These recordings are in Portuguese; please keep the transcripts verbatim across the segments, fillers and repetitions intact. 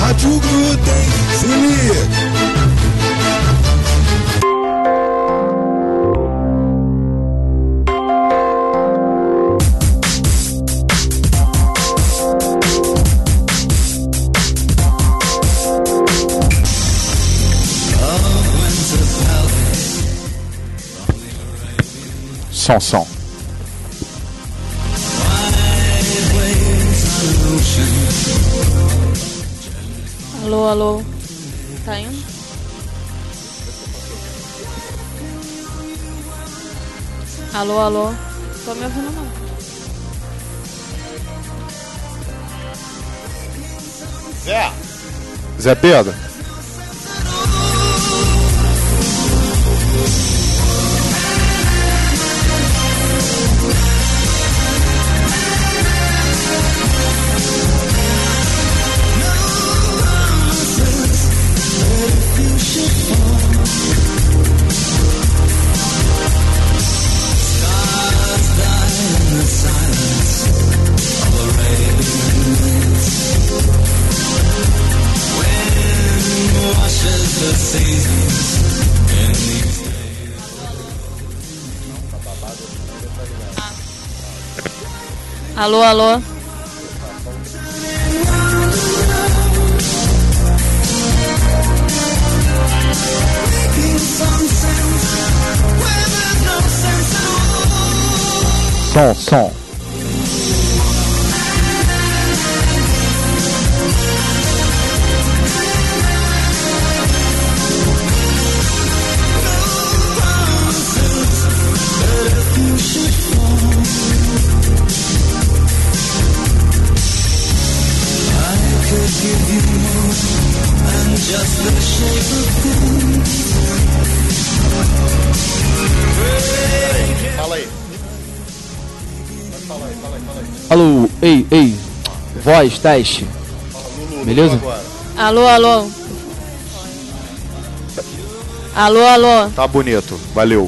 Rádio Gruta, hein? Se liga. Som, som. Alô, alô. Tá indo? Alô, alô. Tô me ouvindo não. Zé. Zé Pedro. Alô, alô. Som, som. Fala aí. Fala aí, fala aí, fala aí. Alô, ei, ei. Voz, teste. Beleza? Alô, alô. Alô, alô. Tá bonito, valeu.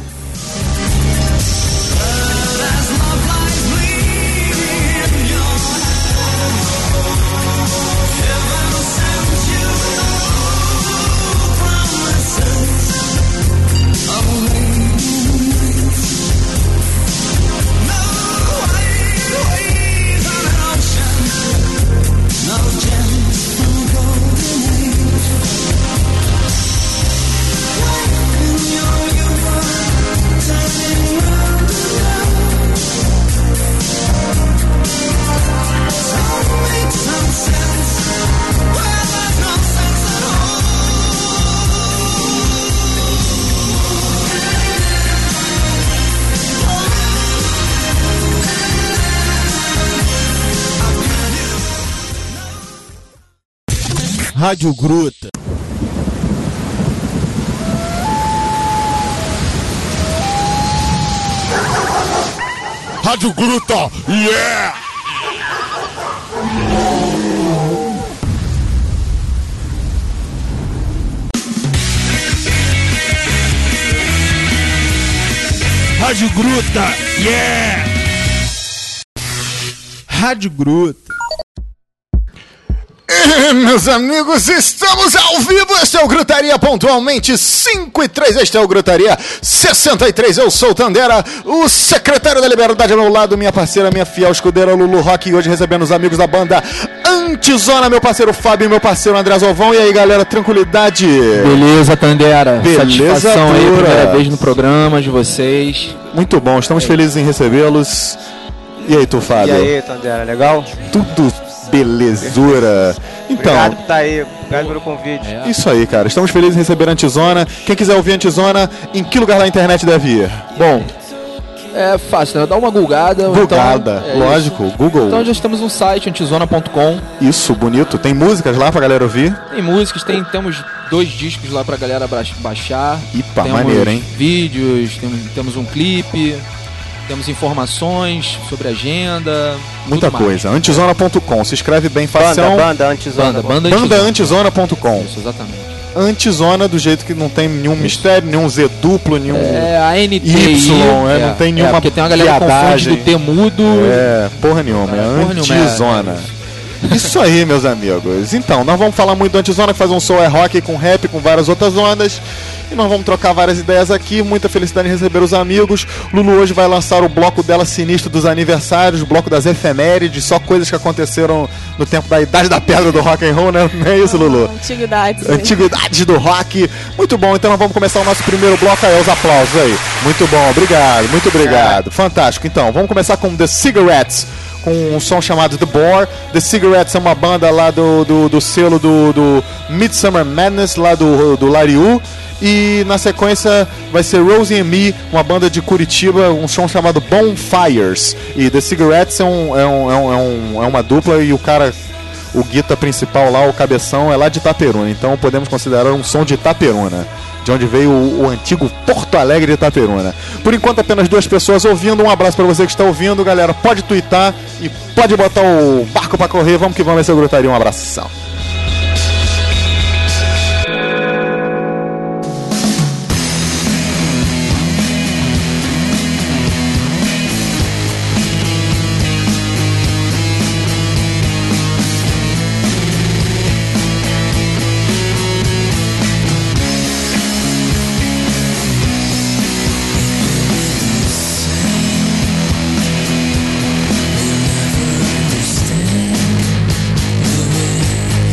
Rádio Gruta. Rádio Gruta, yeah! Rádio Gruta, yeah! Rádio Gruta. E, meus amigos, estamos ao vivo. Este é o Grutaria pontualmente cinco e três. Este é o Grutaria sessenta e três. Eu sou o Tandera, o secretário da Liberdade ao meu lado, minha parceira, minha fiel escudeira Lulu Rock. E hoje recebendo os amigos da banda Antizona, meu parceiro Fábio e meu parceiro André Zovão. E aí, galera, tranquilidade? Beleza, Tandera. Beleza, satisfação aí, pura. primeira vez no programa de vocês. Muito bom, estamos É. felizes em recebê-los. E aí, tu, Fábio? E aí, Tandera, legal? Tudo belezura. Então, Obrigado por estar aí, obrigado pelo convite. É. isso aí, cara. Estamos felizes em receber a Antizona. Quem quiser ouvir a Antizona, em que lugar da internet deve ir? Bom, é fácil, né? Dá uma googada. ou Googada, então, é lógico, isso. Google. Então já estamos no site antizona ponto com. Isso, bonito. Tem músicas lá pra galera ouvir? Tem músicas, tem, temos dois discos lá pra galera ba- baixar. Ipa, temos maneiro, hein? vídeos, temos, temos um clipe, temos informações sobre agenda. Muita tudo mais. coisa. Antizona ponto com. Se escreve bem Banda, facião. banda, antizona. Banda, banda, Banda Antizona. antizona ponto com. Isso, exatamente. Antizona do jeito que não tem nenhum mistério, nenhum Z duplo, nenhum... É a N T Y, é, não tem nenhuma é, porque tem uma galera que confunde viadagem. do T mudo. É, porra nenhuma. É, É, porra nenhuma, antizona. é, Isso aí, meus amigos. Então, nós vamos falar muito do Antizona, que faz um som é rock com rap, com várias outras ondas. E nós vamos trocar várias ideias aqui. Muita felicidade em receber os amigos. Lulu hoje vai lançar o bloco dela sinistro dos aniversários, o bloco das efemérides, só coisas que aconteceram no tempo da Idade da Pedra do rock and roll, né? Não é isso, Lulu? Antiguidades. Antiguidades do rock. Muito bom, então nós vamos começar o nosso primeiro bloco aí, os aplausos aí. Muito bom, obrigado, muito obrigado. Fantástico, então, vamos começar com The Cigarettes, com um som chamado The Bore. The Cigarettes é uma banda lá do, do, do selo do, do Midsummer Madness, lá do, do Lariu. E na sequência vai ser Rosie and Me, uma banda de Curitiba, um som chamado Bonfires. E The Cigarettes é, um, é, um, é, um, é, um, é uma dupla e o cara, o guita principal lá, o cabeção, é lá de Itaperuna. Então podemos considerar um som de Itaperuna, de onde veio o, o antigo Porto Alegre de Itaperuna. Por enquanto apenas duas pessoas ouvindo. Um abraço para você que está ouvindo, galera. Pode twittar e pode botar o barco para correr. Vamos que vamos, esse é o Gritaria. Um abração. Understand the way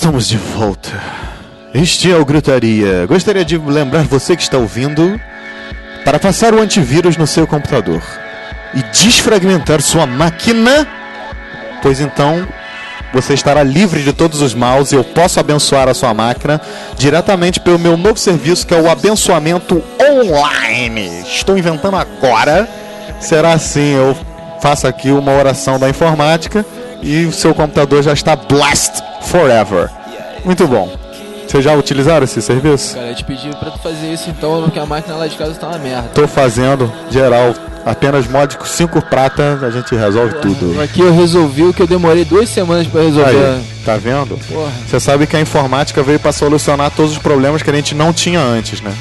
Estamos de volta. Este é o Gritaria. Gostaria de lembrar você que está ouvindo para passar o antivírus no seu computador e desfragmentar sua máquina, pois então você estará livre de todos os maus e eu posso abençoar a sua máquina diretamente pelo meu novo serviço, que é o abençoamento online. Estou inventando agora. Será assim, eu faço aqui uma oração da informática e o seu computador já está blessed forever. Muito bom. Vocês já utilizaram esse serviço? Cara, eu te pedi pra tu fazer isso então, porque a máquina lá de casa tá uma merda. Tô fazendo, geral. Apenas módico cinco prata, a gente resolve tudo. Aqui eu resolvi o que eu demorei duas semanas pra resolver. Aí, tá vendo? Porra. Você sabe que a informática veio pra solucionar todos os problemas que a gente não tinha antes, né?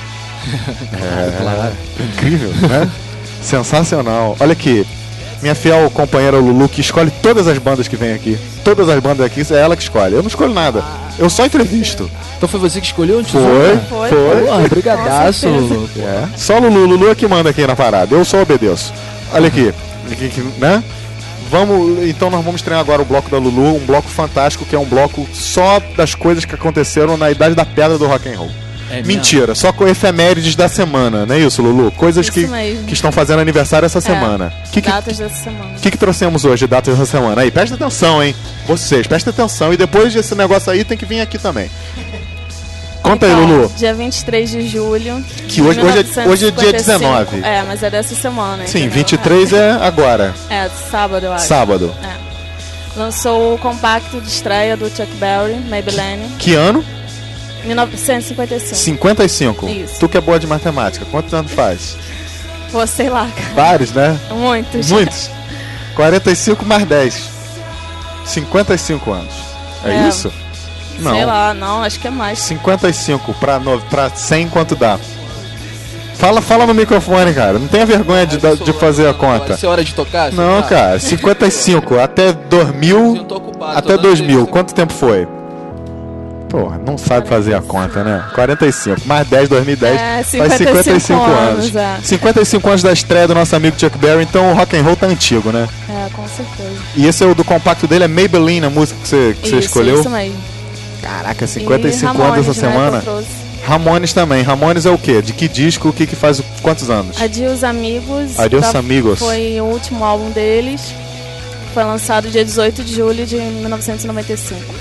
É, Claro. incrível, né? Sensacional. Olha aqui, minha fiel companheira Lulu, que escolhe todas as bandas que vem aqui. Todas as bandas aqui, é ela que escolhe. Eu não escolho nada. Eu só entrevisto. Então foi você que escolheu o Foi, Foi, foi. Porra, brigadaço, Com certeza. Lulu. É. Só Lulu, Lulu é que manda aqui na parada. Eu só obedeço. Olha aqui, aqui, aqui, né? Vamos, então nós vamos estrear agora o bloco da Lulu, um bloco fantástico que é um bloco só das coisas que aconteceram na Idade da Pedra do rock and roll. É mesmo? Mentira, só com efemérides da semana, não é isso, Lulu? Coisas Isso que, mesmo. que estão fazendo aniversário essa semana. Que que, Datas dessa semana. que que trouxemos hoje, datas dessa semana? Aí, presta atenção, hein? Vocês, presta atenção. E depois desse negócio aí tem que vir aqui também. Conta aí, Então, Lulu. Dia vinte e três de julho. Que hoje- de hoje é- mil novecentos hoje é dia e cinquenta e cinco. dezenove. É, mas é dessa semana. Sim, entendeu? vinte e três é agora, É, sábado, eu acho. sábado. É. Lançou o compacto de estreia do Chuck Berry, Maybelline, Que ano? mil novecentos e cinquenta e cinco. cinquenta e cinco. Isso. Tu que é boa de matemática, quantos anos faz? Pô, sei lá, cara. Vários, né? Muitos. Muitos. quarenta e cinco mais dez. cinquenta e cinco anos. É, É. isso? Não. Sei lá, não, acho que é mais. cinquenta e cinco pra, no, pra cem, quanto dá? Fala, fala no microfone, cara. Não tenha vergonha de, da- de fazer a conta. Vai ser hora de tocar? Não, Tá. cara. cinquenta e cinco até dois Eu mil. tô ocupado, Até tô dando dois mil. jeito. Quanto tempo foi? Porra, não sabe fazer a conta, né? quarenta e cinco mais dez, dois mil e dez. É, faz cinquenta e cinquenta e cinco cinco anos. anos, é. cinquenta e cinco anos da estreia do nosso amigo Chuck Berry, então o rock and roll tá antigo, né? É, com certeza. E esse é o do compacto dele, é Maybelline, a música que você, que você Isso, escolheu. isso mesmo. Caraca, cinquenta e E cinco Ramones, anos essa né, que eu semana. trouxe. Ramones também. Ramones é o quê? De que disco? O que que faz? Quantos anos? Adios Amigos. Adios tá- Amigos. Foi o último álbum deles. Foi lançado dia dezoito de julho de mil novecentos e noventa e cinco.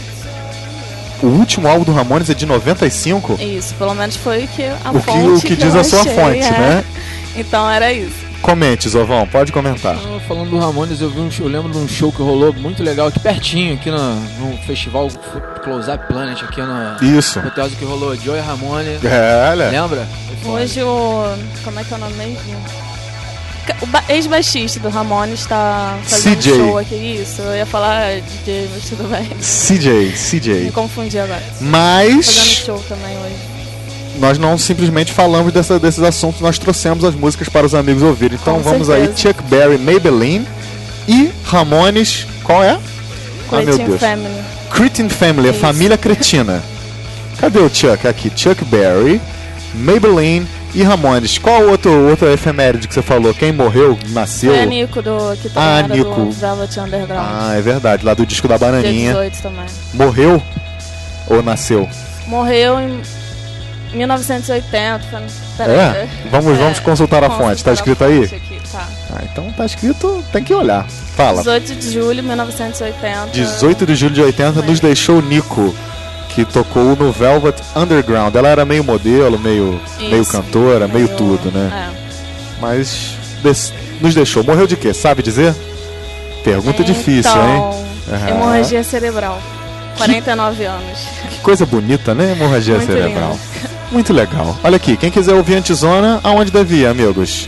O último álbum do Ramones é de noventa e cinco? Isso, pelo menos foi o que a O que- fonte o que diz eu a sua achei, fonte, é. né? Então era isso. Comente, Zovão, pode comentar. Não, falando do Ramones, eu vi um show, eu lembro de um show que rolou muito legal aqui pertinho, aqui no, no festival Close Up Planet, aqui no Isso. hotel que rolou Joey Ramone. É, olha. Lembra? Foi foda. Hoje o. Como é que é o nome mesmo? O ba- ex-baixista do Ramones está fazendo C J. show aqui. Isso, eu ia falar D J, mas tudo bem. C J, C Me J. confundi agora. Fazendo Mas show também hoje. nós não simplesmente falamos dessa- desses assuntos, nós trouxemos as músicas para os amigos ouvirem. Então Com vamos certeza. aí, Chuck Berry, Maybelline e Ramones, qual é? Ah, meu Cretin Deus. Family. Cretin Family, a Isso. família cretina. Cadê o Chuck? Aqui, Chuck Berry, Maybelline e Ramones. Qual outro, outra efeméride que você falou? Quem morreu, nasceu? Foi a Nico do, que também Ah, era Nico. do Velvet Underground. Ah, é verdade, lá do disco da Dia Bananinha. dezoito também. Morreu ou nasceu? Morreu em mil novecentos e oitenta. foi- Pera É? aí. Vamos, É, vamos consultar a consultar fonte. Tá a escrito aí? fonte aqui, tá. Ah, então tá escrito, tem que olhar. Fala. dezoito de julho de mil novecentos e oitenta. dezoito de julho de oitenta nos deixou Nico, que tocou no Velvet Underground. Ela era meio modelo, meio, Isso. meio cantora, meio, tudo, né? É. Mas des- nos deixou. Morreu de quê? Sabe dizer? Pergunta difícil, hein? então, Aham. hemorragia cerebral. quarenta e nove anos. Que coisa bonita, né? Hemorragia Muito cerebral. Muito legal. Olha aqui, quem quiser ouvir Antizona, aonde deve ir, amigos?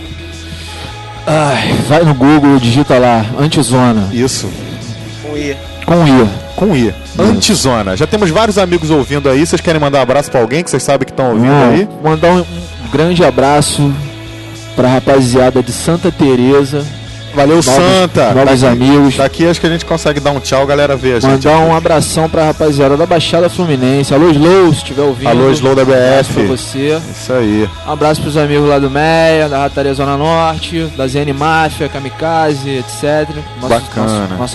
Ai, vai no Google, digita lá, Antizona, Isso, Um I. com I. com I. Antizona. Já temos vários amigos ouvindo aí. Vocês querem mandar um abraço pra alguém que vocês sabem que estão ouvindo aí? Vou mandar um, um grande abraço pra rapaziada de Santa Teresa, Valeu, novos, Santa. novos Daqui- amigos. Daqui acho que a gente consegue dar um tchau, galera ver a gente. Mandar um abração pra rapaziada da Baixada Fluminense. Alô, Slow, se estiver ouvindo. Alô, Slow da B Um abraço F. pra você. Isso aí. Um abraço pros amigos lá do Meia, da Rataria Zona Norte, da Z N Máfia, Kamikaze, etcétera. Nosso, Bacana. Nosso, nosso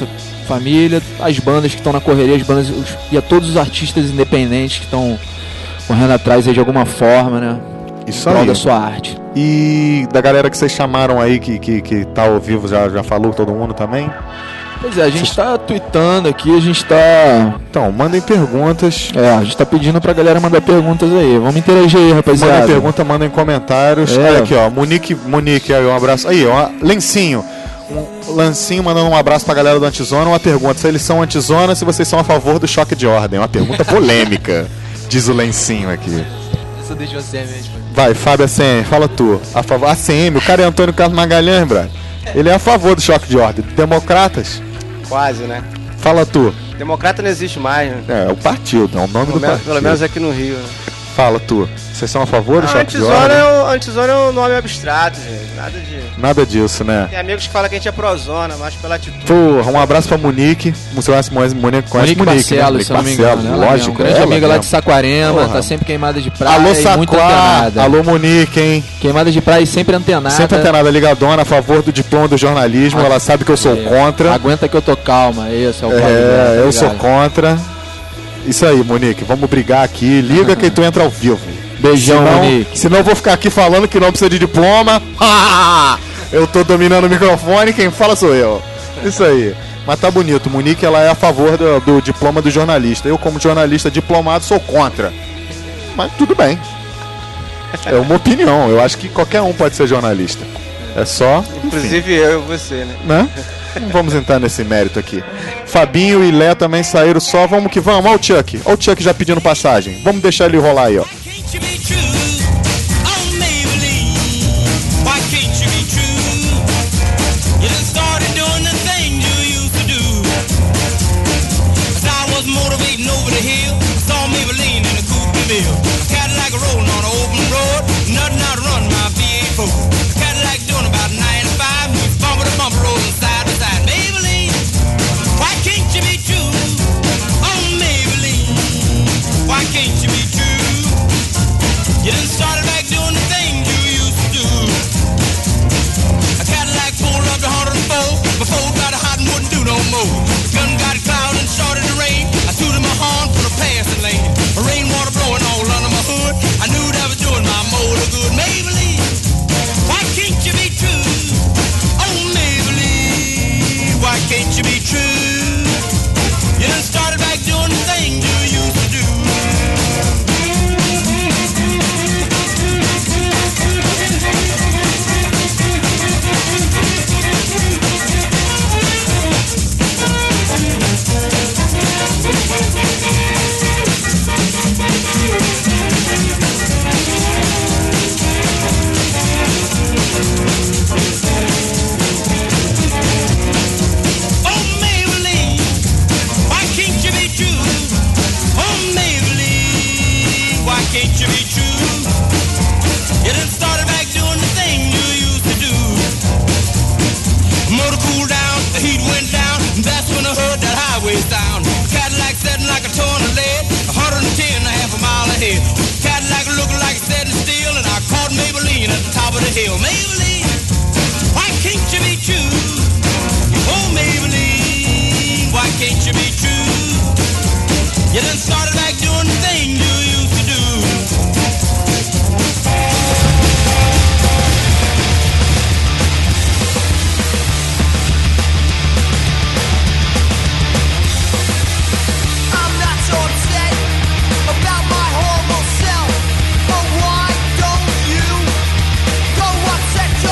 família, as bandas que estão na correria, as bandas os, e a todos os artistas independentes que estão correndo atrás aí de alguma forma, né? Isso em prol aí. da sua arte. E da galera que vocês chamaram aí, que, que, que tá ao vivo, já, já falou todo mundo também? Pois é, a gente tá tweetando aqui, a gente tá... Então, mandem perguntas. É, a gente tá pedindo pra galera mandar perguntas aí. Vamos interagir aí, rapaziada. Mandem pergunta, mandem comentários. É. Olha aqui, ó. Monique, Monique, aí, um abraço. Aí, ó. Lencinho. Um Lancinho mandando um abraço pra galera do Antizona. Uma pergunta: se eles são antizona, se vocês são a favor do choque de ordem. Uma pergunta polêmica, diz o Lencinho aqui. Isso deixa você mesmo. Vai, Fábio A C M, fala tu. A favor. A C M, o cara é Antônio Carlos Magalhães, brother. Ele é a favor do choque de ordem. Democratas? Quase, né? Fala tu. Democrata não existe mais, né? É, o partido, é o nome Pelo, do menos, partido. pelo menos aqui no Rio, né? Fala tu. Vocês são a favor do Não, choque de antizona ordem? é, o, antizona é um nome abstrato, gente. Nada de... Nada disso, né? Tem amigos que falam que a gente é prozona, mas pela atitude. Porra, um abraço pra Monique. Você conhece Monique? Monique conhece Monique Monique, né? Barcelos, se eu não me engano. Barcelos, Ela lógico. mesmo, grande ela amiga lá mesmo. de Saquarema, Porra. tá sempre queimada de praia Alô, e muito Saquá. antenada. Alô, Monique, hein? Queimada de praia e sempre antenada. Sempre antenada, ligadona, a favor do diploma do jornalismo. Ah, ela sabe que eu sou é. contra. Aguenta que eu tô calma, esse é o caso É, dela, eu tá sou ligado? contra. Isso aí, Monique. Vamos brigar aqui. Liga que tu entra ao vivo. Beijão, senão, Monique. Senão eu vou ficar aqui falando que não precisa de diploma. Eu tô dominando o microfone, quem fala sou eu. Isso aí. Mas tá bonito. Monique, ela é a favor do, do diploma do jornalista. Eu, como jornalista diplomado, sou contra. Mas tudo bem. É uma opinião. Eu acho que qualquer um pode ser jornalista. É só... enfim, Inclusive eu e você, né? né? Não vamos entrar nesse mérito aqui. Fabinho e Lé também saíram só. Vamos que vamos. Olha o Chuck. Olha o Chuck já pedindo passagem. Vamos deixar ele rolar aí, ó. Can't you be true? Oh, Maybelline, why can't you be true? You done started doing the things you used to do. As I was motivating over the hill, I saw Maybelline in a coupe mill. A Cadillac rolling on an open road, nothing out to run my V eight Ford. A Cadillac doing about ninety-five, bumper to bumper rolling side to side. Maybelline, why can't you be true? Oh, Maybelline, why can't you be true? You done started back doing the things you used to do. A Cadillac pulled up to one oh four, my Ford got hot and wouldn't do no more. The gun got cloud and started to rain. I tooted my horn for the passing lane. The rainwater blowing all under my hood. I knew that was doing my motor good. Maybelline, why can't you be true? Oh, Maybelline, why can't you be true? You done started back doing the things you used to do. Oh, Maybelline, why can't you be true? Oh, Maybelline, why can't you be true? You done started back doing the thing you used to do. Motor cooled down, the heat went down, and that's when I heard that highway sound. Cadillac setting like a ton of lead, one hundred ten and a half a mile ahead. Cadillac looking like it's setting still, and I caught Maybelline at the top of the hill. Maybelline, why can't you be true? Oh, Maybelline, why can't you be true? You done started back doing the thing you used to do. I'm not so upset about my horrible self, but why don't you go upset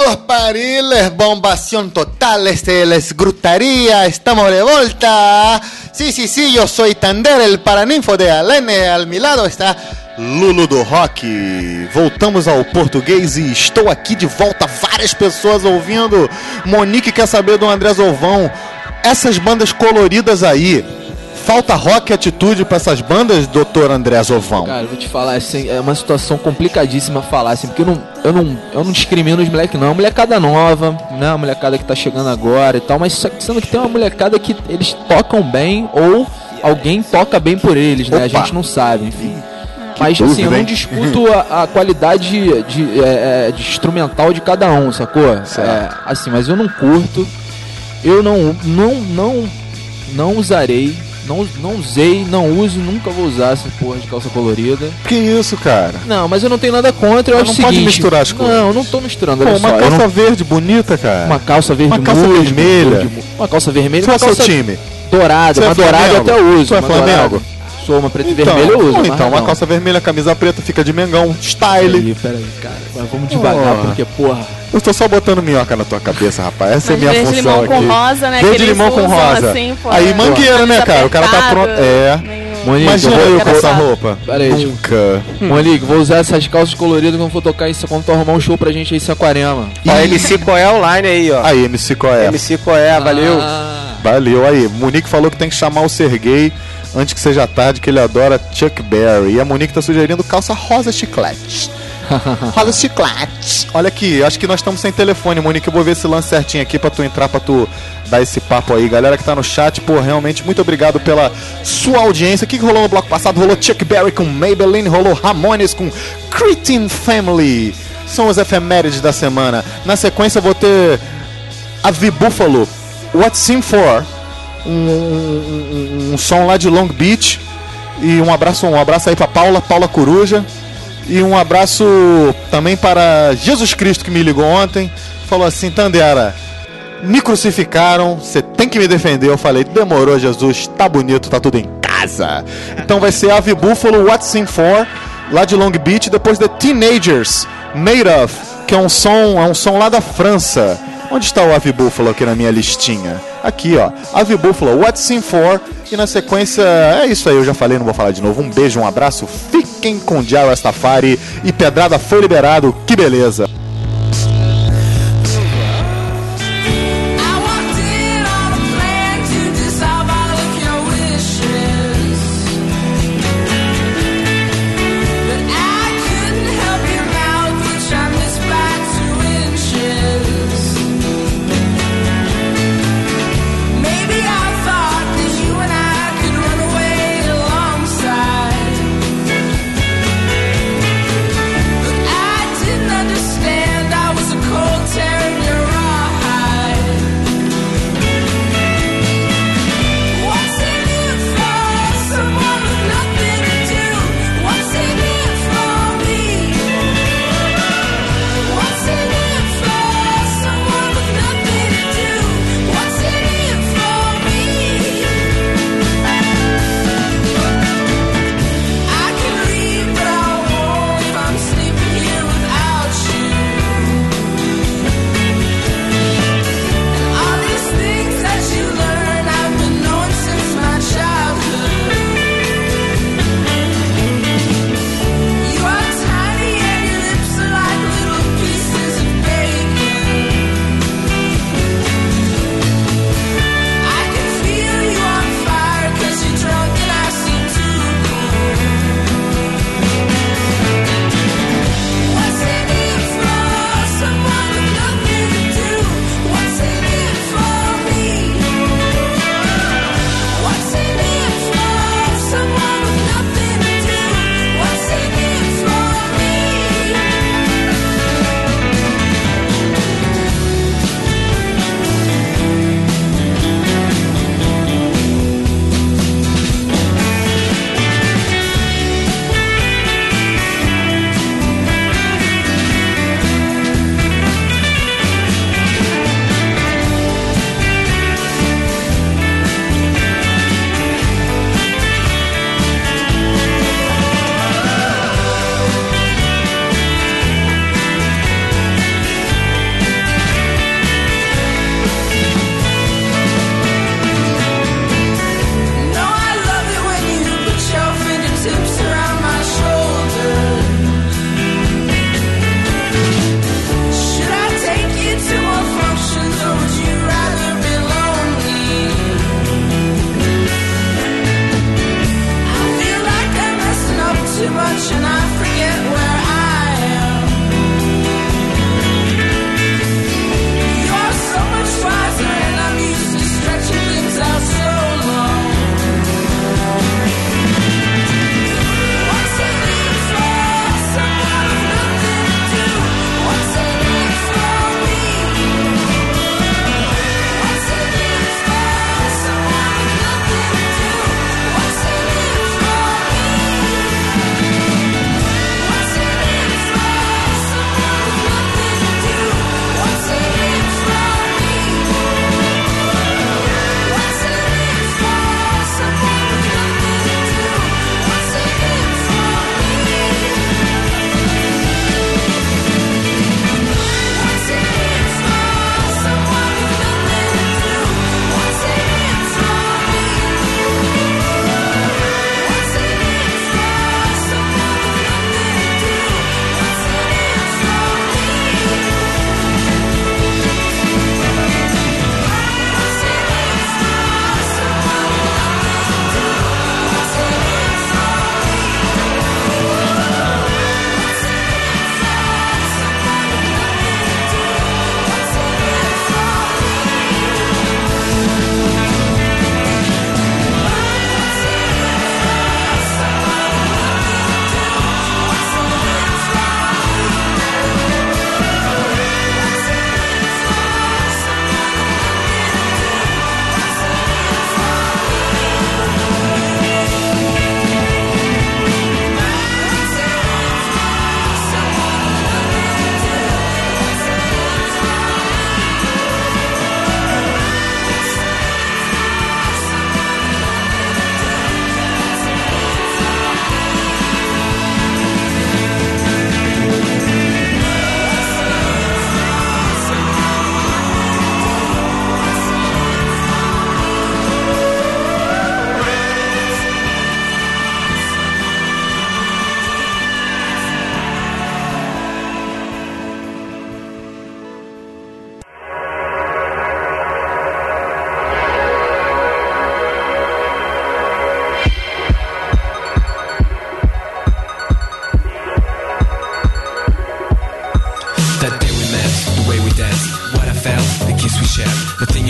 Saludos pariles, bombación total, este les grutaría, estamos de volta. Sí, sí, sí, yo soy Tander, el paraninfo de Alene, al mi lado está Lulu do Rock. Voltamos ao português e estou aqui de volta. Várias pessoas ouvindo. Monique quer saber do André Zolvão. Essas bandas coloridas aí, falta rock e atitude pra essas bandas, doutor André Zolvão? Cara, eu vou te falar, assim, é uma situação complicadíssima falar, assim, porque eu não, eu não, eu não discrimino os moleques, não. É uma molecada nova, né? Uma molecada que tá chegando agora e tal, mas só que sendo que tem uma molecada que eles tocam bem ou alguém toca bem por eles, né? Opa. A gente não sabe, enfim. Mas dúvida, assim, eu não hein? discuto a, a qualidade de, de, é, é, de instrumental de cada um, sacou? É, assim, mas eu não curto, eu não, não, não, não usarei, não, não usei, não uso, nunca vou usar essa porra de calça colorida. Que isso, cara? Não, mas eu não tenho nada contra, eu Mas acho não o pode seguinte... misturar as coisas. Não, eu não tô misturando, Pô, olha uma só. eu calça não- verde bonita, cara. Uma calça verde Uma calça musgo, vermelha. verde mu- Uma calça vermelha, Qual uma é o seu calça time? dourada, Você é uma dourada eu Flamengo? até uso. Você é uma Flamengo? dourada. Sou uma preta e Então, vermelha eu uso. ou mas então, uma não. calça vermelha, camisa preta, fica de Mengão, style. Peraí, peraí, cara. Mas vamos devagar, Oh. porque, porra... Eu tô só botando minhoca na tua cabeça, rapaz. Essa Mas é minha verde função limão aqui. com rosa, né? Verde que eles limão com usam, rosa. Assim, pô, Aí, mangueira, né, cara? O cara tá apertado, pronto. É. meio- Monique, Imagina eu vou- eu com essa engraçado. roupa. Pera aí, Nunca. Monique, vou usar essas calças coloridas quando for tocar isso, quando tu arrumar um show pra gente aí em Saquarema. Ó, M C Coé online aí, ó. Aí, M C Coé. M C Coé, valeu. Ah, Valeu. Aí, Monique falou que tem que chamar o Serguei antes que seja tarde, que ele adora Chuck Berry. E a Monique tá sugerindo calça rosa chiclete. Rosa chiclete. Olha aqui, acho que nós estamos sem telefone, Monique. Eu vou ver esse lance certinho aqui pra tu entrar, pra tu dar esse papo aí. Galera que tá no chat, pô, realmente muito obrigado pela sua audiência. O que, que rolou no bloco passado? Rolou Chuck Berry com Maybelline, rolou Ramones com Cretin Family. São os efemérides da semana. Na sequência eu vou ter a V Buffalo, What's In For, um, um, um, um som lá de Long Beach. E um abraço, um abraço aí pra Paula, Paula Coruja. E um abraço também para Jesus Cristo, que me ligou ontem. Falou assim: Tandera, me crucificaram, você tem que me defender. Eu falei: demorou, Jesus, tá bonito, tá tudo em casa. Então vai ser Ave Buffalo, What's In For, lá de Long Beach. Depois The Teenagers, Made Of, que é um som, é um som lá da França. Onde está o Ave Buffalo aqui na minha listinha? Aqui, ó. Ave Buffalo, What's In For. E na sequência, é isso aí, eu já falei, não vou falar de novo. Um beijo, um abraço, fiquem com Jah Rastafari. E Pedrada foi liberado, que beleza. I walked in on a plan to dissolve all of your wishes, but I couldn't help your mouth, which I missed by two inches. Maybe I thought that you and I could run away alongside, but I didn't understand.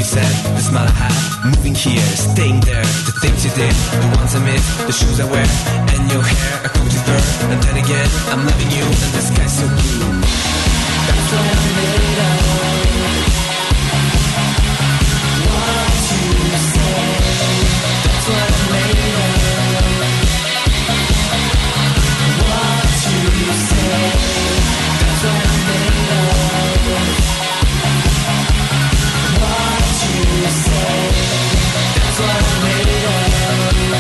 you said, the smile I had, moving here, staying there, the things you did, the ones I miss, the shoes I wear, and your hair, a coat you wear, and then again, I'm loving you, and the sky's so blue. That's what I'm made of. What you say, that's what I'm made of. What you say, that's what I'm made of. What you say, that's what I'm made of.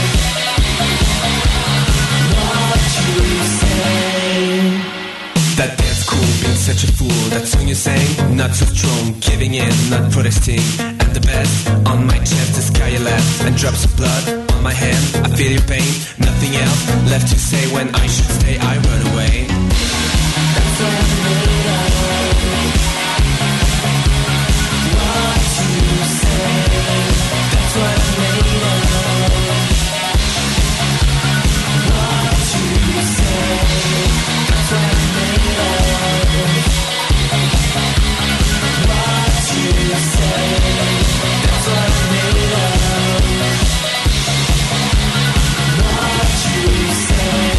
What you say. That dance cool, being such a fool. That song you sang, not so strong, giving in, not protesting. And the best, on my chest, the sky you left, and drops of blood on my hand. I feel your pain, nothing else left to say. When I should stay, I run away. That's what I'm made of. What you say, that's what I'm made of. What you say, that's what I'm made of. What you say, that's what I'm made of. What you say.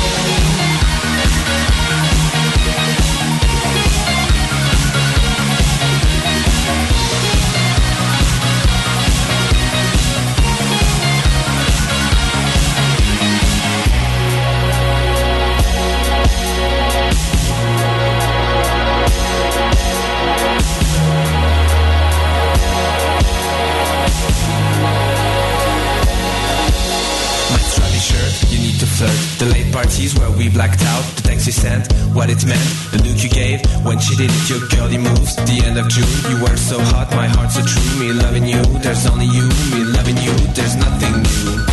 My strappy shirt, you need to flirt. The late parties where we blacked out. The text you sent, what it meant. The look you gave when she did it, your girly moves. The end of June, you were so hot, my heart so true. Me loving you, there's only you. Me loving you, there's nothing new.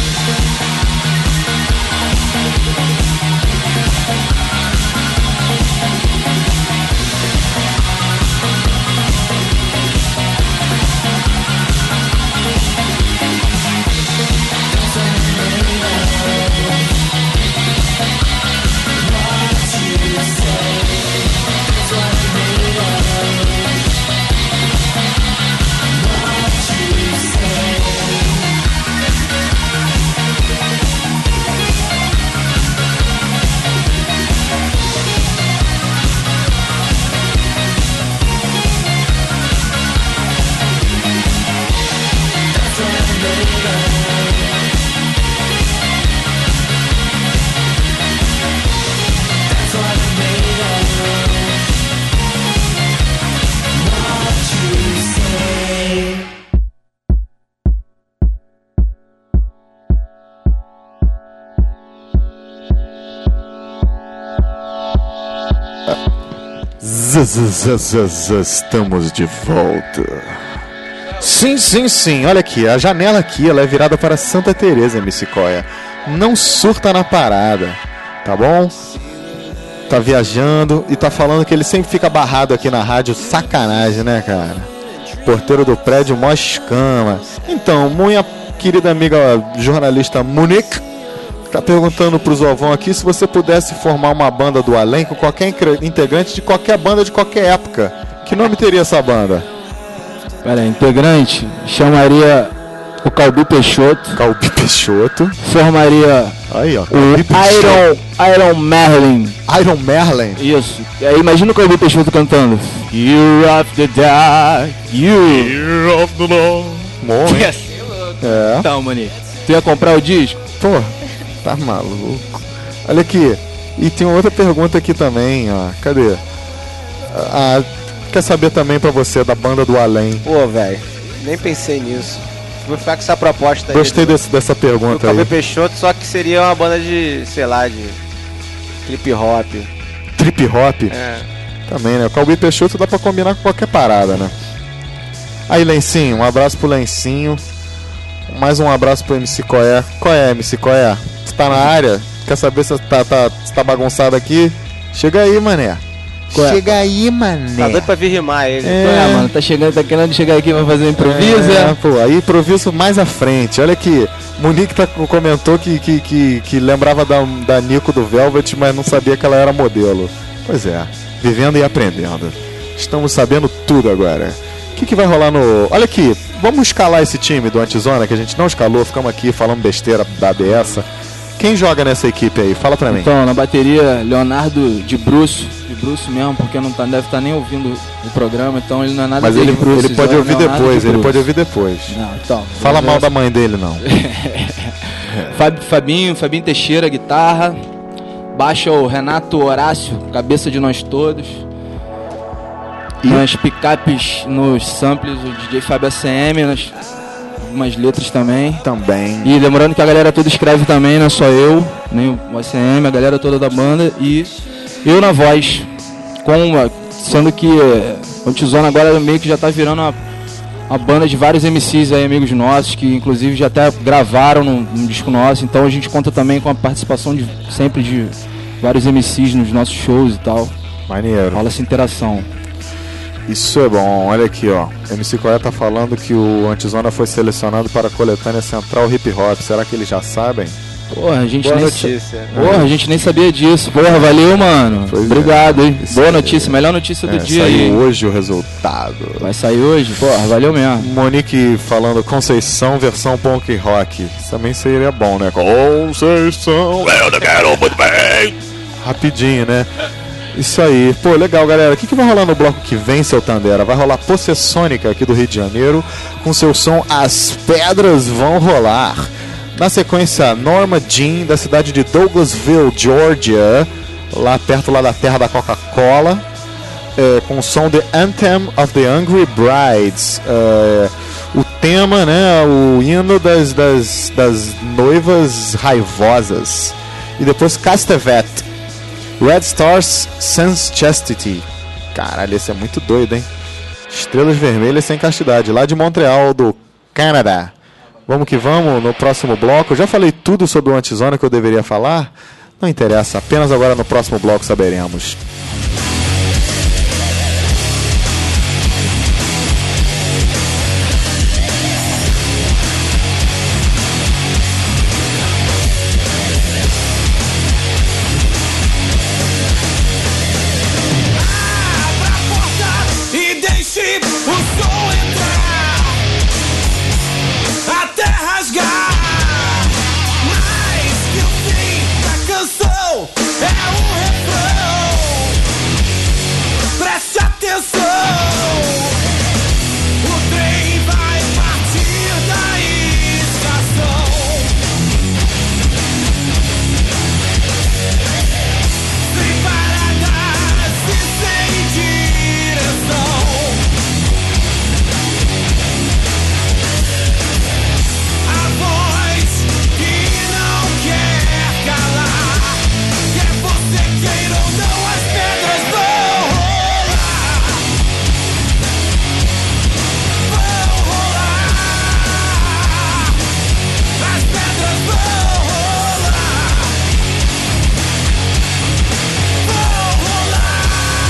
Z, z, z, z, z, estamos de volta. Sim, sim, sim. Olha aqui, a janela aqui, ela é virada para Santa Teresa, M C Coia. Não surta na parada, tá bom? Tá viajando e tá falando que ele sempre fica barrado aqui na rádio. Sacanagem, né, cara? Porteiro do prédio, mó escama. Então, minha querida amiga jornalista Monique tá perguntando pro Zovão aqui se você pudesse formar uma banda do além com qualquer incre- integrante de qualquer banda de qualquer época. Que nome teria essa banda? Pera aí, integrante, chamaria o Calbi Peixoto. Calbi Peixoto. Formaria Aí, ó. o Calbi Peixoto. Iron, Iron Merlin. Iron Merlin. Isso. E aí, imagina o Calbi Peixoto cantando Year of the Dark, You. Year of the Law. Bom, hein? Yes. É. Então, Mani, tu ia comprar o disco? Pô, tá maluco. Olha aqui. E tem outra pergunta aqui também, ó. Cadê? Ah, quer saber também pra você da banda do além. Pô, velho, nem pensei nisso. Vou ficar com essa proposta aí. Gostei do, desse, dessa do pergunta Calbi aí. Peixoto, só que seria uma banda de, sei lá, de trip hop. Trip hop. É. Também, né? O Calbi Peixoto dá pra combinar com qualquer parada, né? Aí, Lencinho, um abraço pro Lencinho. Mais um abraço pro M C Coé. Qual é, M C Coé? Você tá na área? Quer saber se tá, tá, se tá bagunçado aqui? Chega aí, mané. Qual é? Chega aí, mané. Tá doido pra vir rimar ele. É. É, mano, tá chegando, tá querendo chegar aqui pra fazer um improviso, É, é? pô, aí improviso mais à frente. Olha aqui, Monique tá, comentou que, que, que, que lembrava da, da Nico do Velvet, mas não sabia que ela era modelo. Pois é, vivendo e aprendendo. Estamos sabendo tudo agora. O que, que vai rolar no... Olha aqui, vamos escalar esse time do Antizona, que a gente não escalou, ficamos aqui falando besteira da dessa. Quem joga nessa equipe aí? Fala pra mim. Então, na bateria, Leonardo de Bruço, de Bruço mesmo, porque não tá, deve estar nem ouvindo o programa, então ele não é nada Mas dele, ele, Bruço, ele pode é ouvir Leonardo depois, de ele Bruço. pode ouvir depois. Não, então, Fala mal beleza. da mãe dele, não. Fab- Fabinho, Fabinho Teixeira, guitarra. Baixo o Renato Horácio, cabeça de nós todos. Nas picapes, nos samples, o D J Fábio A C M, nas umas letras também. Também. E lembrando que a galera toda escreve também, não é só eu, nem o A C M, a galera toda da banda. E eu na voz, com uma, sendo que eh, o Antizona agora meio que já tá virando uma, uma banda de vários M Cs aí, amigos nossos, que inclusive já até gravaram num, num disco nosso. Então a gente conta também com a participação de, sempre de vários M Cs nos nossos shows e tal. Maneiro. Rola essa interação. Isso é bom, olha aqui, ó. M C Coé tá falando que o Antizona foi selecionado para a coletânea Central Hip Hop. Será que eles já sabem? Porra, a gente Boa nem notícia. sa- Porra, a gente nem sabia disso. Porra, valeu, mano. Pois é. Obrigado, hein. Isso Boa aí. notícia, melhor notícia do É, dia saiu aí. hoje o resultado. Vai sair hoje? Porra, valeu mesmo. Monique falando Conceição versão punk rock. Isso também seria bom, né? Conceição. Eu não quero muito bem. Rapidinho, né? Isso aí. Pô, legal, galera. O que, que vai rolar no bloco que vem, seu Tandera? Vai rolar Possessônica aqui do Rio de Janeiro com seu som As Pedras Vão Rolar. Na sequência, Norma Jean, da cidade de Douglasville, Georgia, lá perto lá da terra da Coca-Cola, é, com o som The Anthem of the Hungry Brides. É, o tema, né, o hino das, das, das noivas raivosas. E depois Castevet, Red Stars Sans Chastity. Caralho, esse é muito doido, hein? Estrelas Vermelhas Sem Castidade, lá de Montreal, do Canadá. Vamos que vamos, no próximo bloco. Eu já falei tudo sobre o Antizona que eu deveria falar? Não interessa, apenas agora no próximo bloco saberemos. Abra a porta e deixe o som entrar até rasgar. Mais que o fim da canção é um refrão. Preste atenção. O trem vai partir da estação. Sem paradas e sem direção. A voz que não quer calar. Quer você queira ou não, as pedras vão rolar. Vão rolar. As pedras vão rolar. Vão rolar.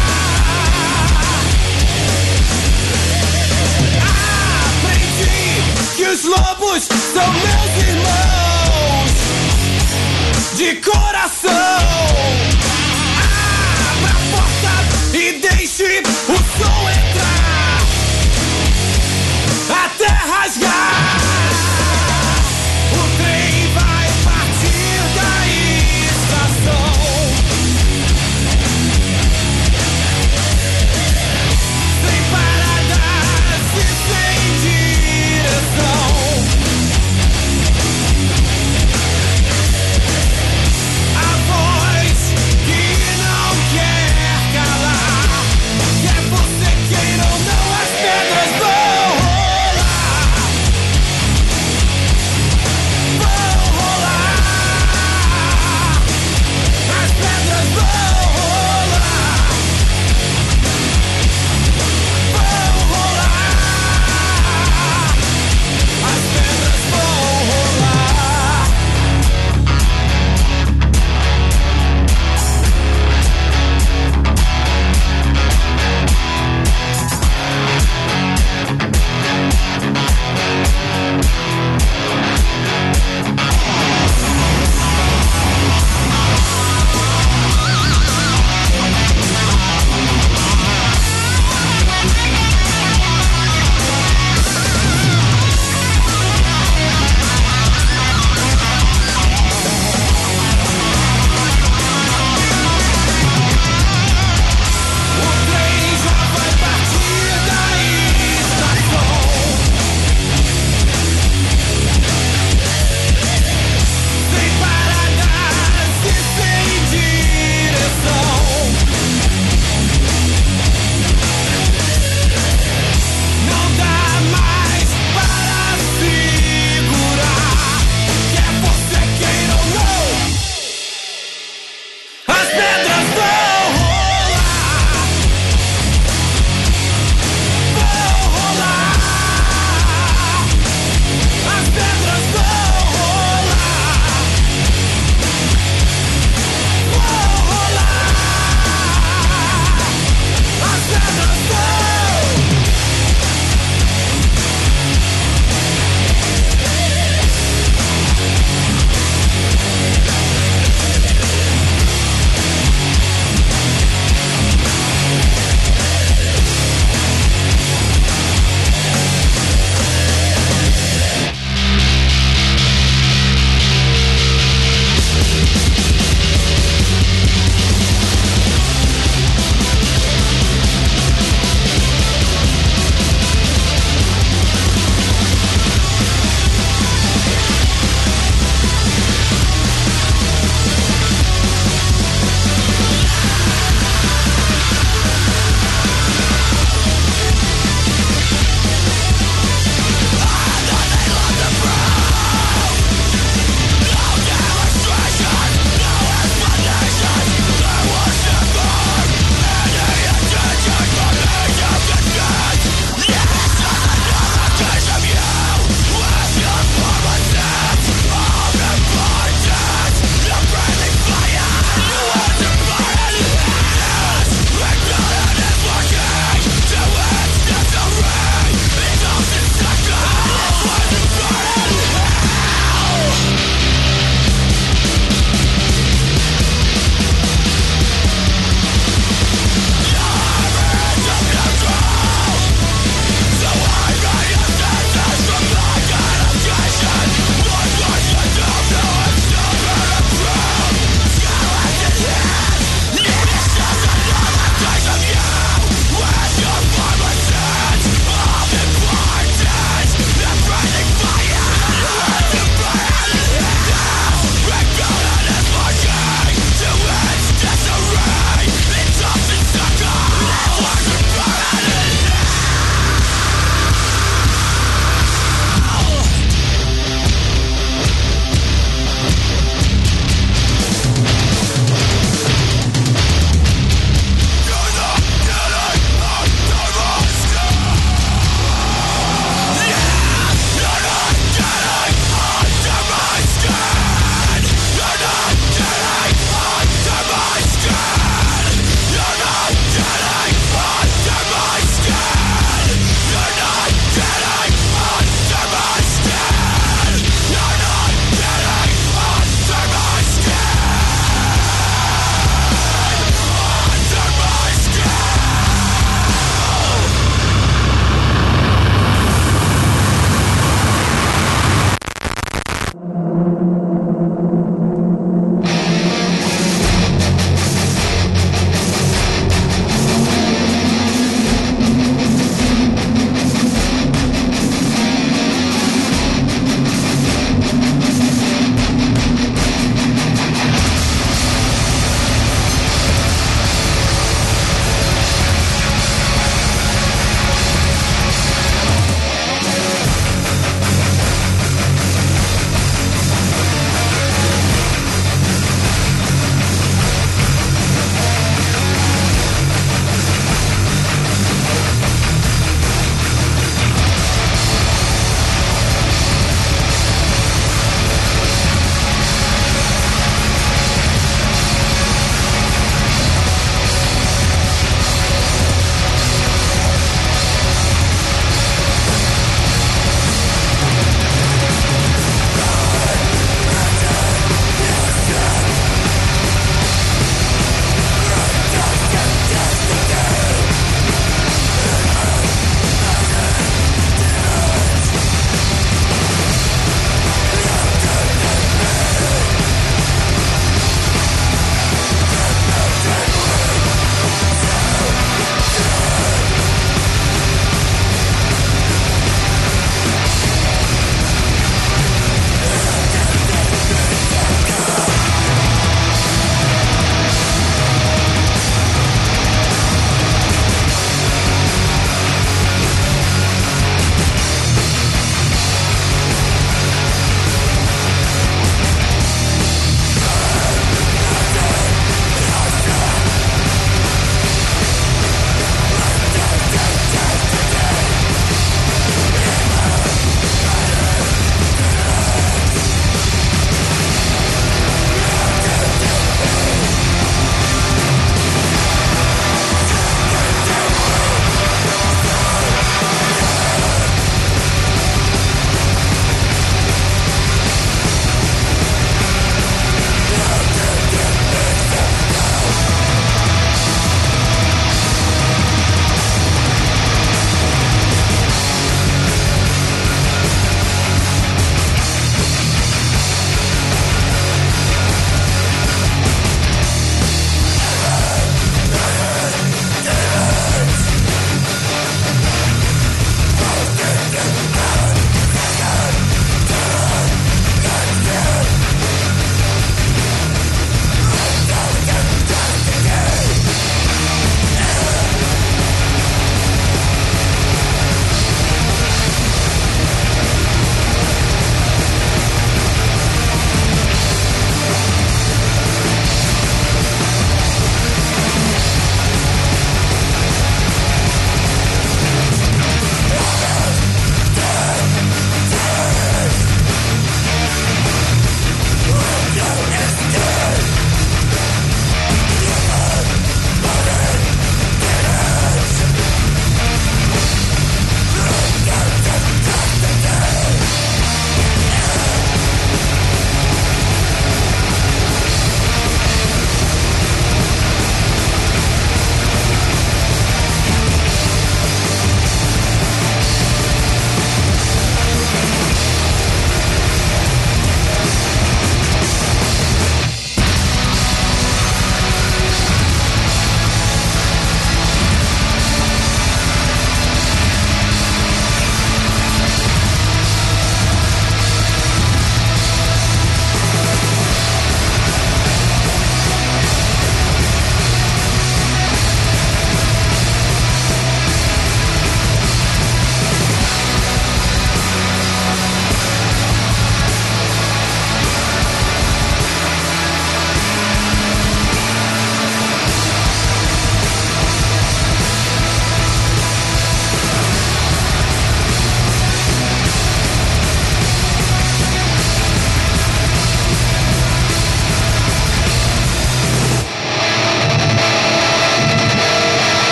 Aprendi que os lobos são meus irmãos de coração. Abra a porta e deixe o som entrar até rasgar. O trem vai partir da estação. Sem paradas e sem direção. A voz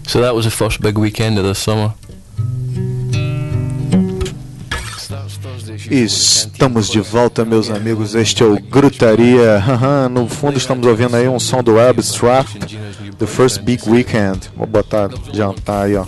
So that was the first big weekend of the summer. Estamos de volta, meus amigos. Este é o Grutaria. Haha, no fundo estamos ouvindo aí um som do Abstract, The First Big Weekend. Vou botar, jantar aí, ó.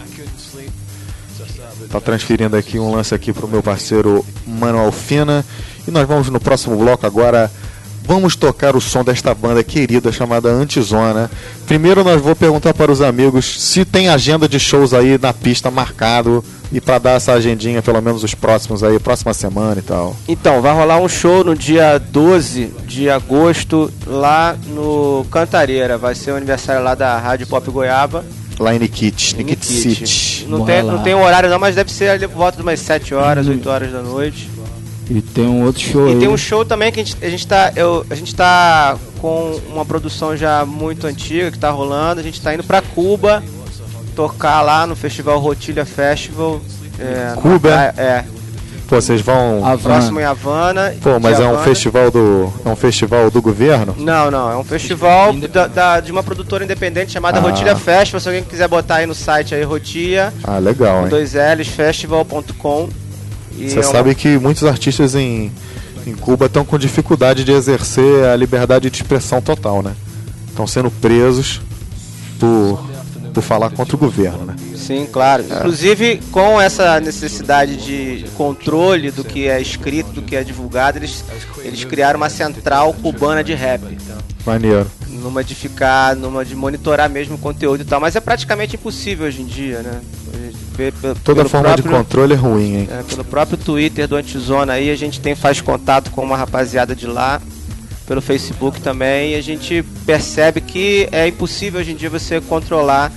Tá transferindo aqui um lance aqui pro meu parceiro Manuel Fina. E nós vamos no próximo bloco agora. Vamos tocar o som desta banda querida chamada Antizona. Primeiro nós vou perguntar para os amigos se tem agenda de shows aí na pista marcado e para dar essa agendinha, pelo menos os próximos aí, próxima semana e tal. Então, vai rolar um show no dia doze de agosto lá no Cantareira. Vai ser o aniversário lá da Rádio Pop Goiaba. Lá em Nikit, Nikit Nikit. City. Não tem, não tem um horário não, mas deve ser ali por volta de umas sete horas, Hum. oito horas da noite. E tem um outro show E aí. tem um show também que a gente, a gente tá. Eu, a gente tá com uma produção já muito antiga que tá rolando. A gente tá indo pra Cuba tocar lá no Festival Rotilha Festival. É, Cuba? na praia- É, Pô, vocês vão. Havana. próximo em Havana. Pô, mas de é um Havana. festival do. É um festival do governo? Não, não, é um festival da, da- de uma produtora independente chamada Ah. Rotilha Festival. Se alguém quiser botar aí no site aí, Rotilha, Ah, legal, hein? dois L's, festival ponto com. E Você é uma- sabe que muitos artistas em, em Cuba estão com dificuldade de exercer a liberdade de expressão total, né? Estão sendo presos por, por falar contra o governo, né? Sim, claro. Inclusive, com essa necessidade de controle do que é escrito, do que é divulgado, eles, eles criaram uma central cubana de rap. Maneiro. Numa de ficar, numa de monitorar mesmo o conteúdo e tal. Mas é praticamente impossível hoje em dia, né? Pe- pe- Toda pelo forma de próprio- controle é ruim, hein? É, pelo próprio Twitter do Antizona aí, a gente tem, faz contato com uma rapaziada de lá, pelo Facebook também, e a gente percebe que é impossível hoje em dia você controlar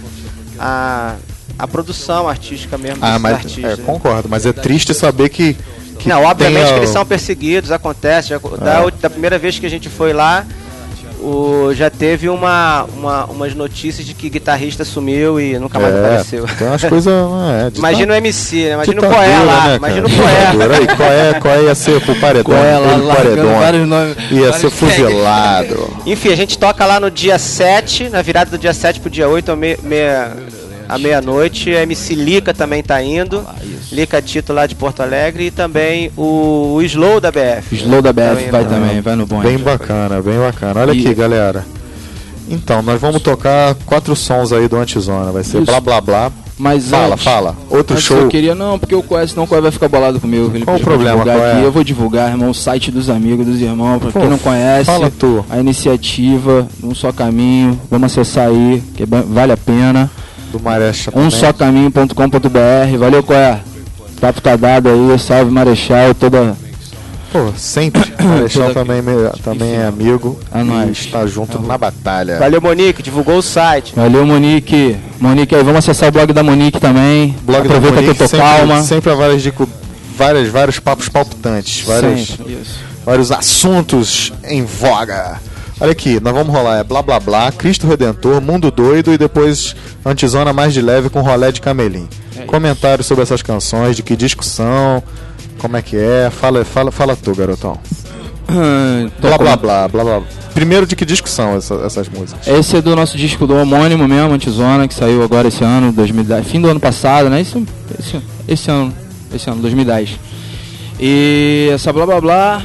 a, a produção artística mesmo Ah, desses mas artistas. é, concordo, mas é triste saber que. que Não, obviamente tem a- que eles são perseguidos, acontece. Já, da, É. da primeira vez que a gente foi lá, o, já teve uma, uma, umas notícias de que guitarrista sumiu e nunca mais É, apareceu. tem umas coisas. É, de Imagina tá- o M C, né? Imagina o ditadura, Coé lá, né, imagina o cara? Coé. Ditadura. Aí, Coé, Coé ia ser pro paredão. Coé lá, ele largando paredão. vários nomes. Ia vários ser fuzilado. Enfim, a gente toca lá no dia sete, na virada do dia sete pro dia oito, à meia, meia, à meia-noite. A M C Lica também tá indo. Lica Tito lá de Porto Alegre. E também o, o Slow da B F. Slow da B F Também, vai né? também, vai no bom. Bem bacana, bem bacana. Olha E- aqui, galera. Então, nós vamos tocar quatro sons aí do Antizona. Vai ser Isso. blá blá blá. Mas Fala, antes- fala. Outro antes show. Eu queria não, porque eu conheço, senão o Coé vai ficar bolado comigo. Ele Qual o pediu pra problema, divulgar Coé? aqui. Eu vou divulgar, irmão, o site dos amigos, dos irmãos. Pra Pô, quem não conhece, fala tu. a iniciativa Um Só Caminho. Vamos acessar aí, que é bem- vale a pena. Do Marechal um também. só caminho ponto com ponto b r. Valeu, Coé. Papo tá dado aí, salve Marechal, toda. Pô, sempre. O Marechal também, me- também é amigo. É e nóis. está junto na batalha. Valeu, Monique, divulgou o site. Valeu, Monique. Monique aí, vamos acessar o blog da Monique também. Blog da Aproveita Monique, que eu tô sempre, calma. Sempre há várias, dico- várias, vários papos palpitantes. Vários, Sempre, isso. vários assuntos em voga. Olha aqui, nós vamos rolar, é blá blá blá, Cristo Redentor, Mundo Doido e depois Antizona mais de leve com rolé de camelim. Comentários sobre essas canções, de que discussão, como é que é, fala, fala, fala tu, garotão. Tô Blá com- blá blá, blá blá. Primeiro, de que discussão essa- essas músicas? Esse é do nosso disco do homônimo mesmo, Antizona, que saiu agora esse ano, dois mil e dez, fim do ano passado, né? Esse, esse, esse ano, esse ano, dois mil e dez. E essa blá blá blá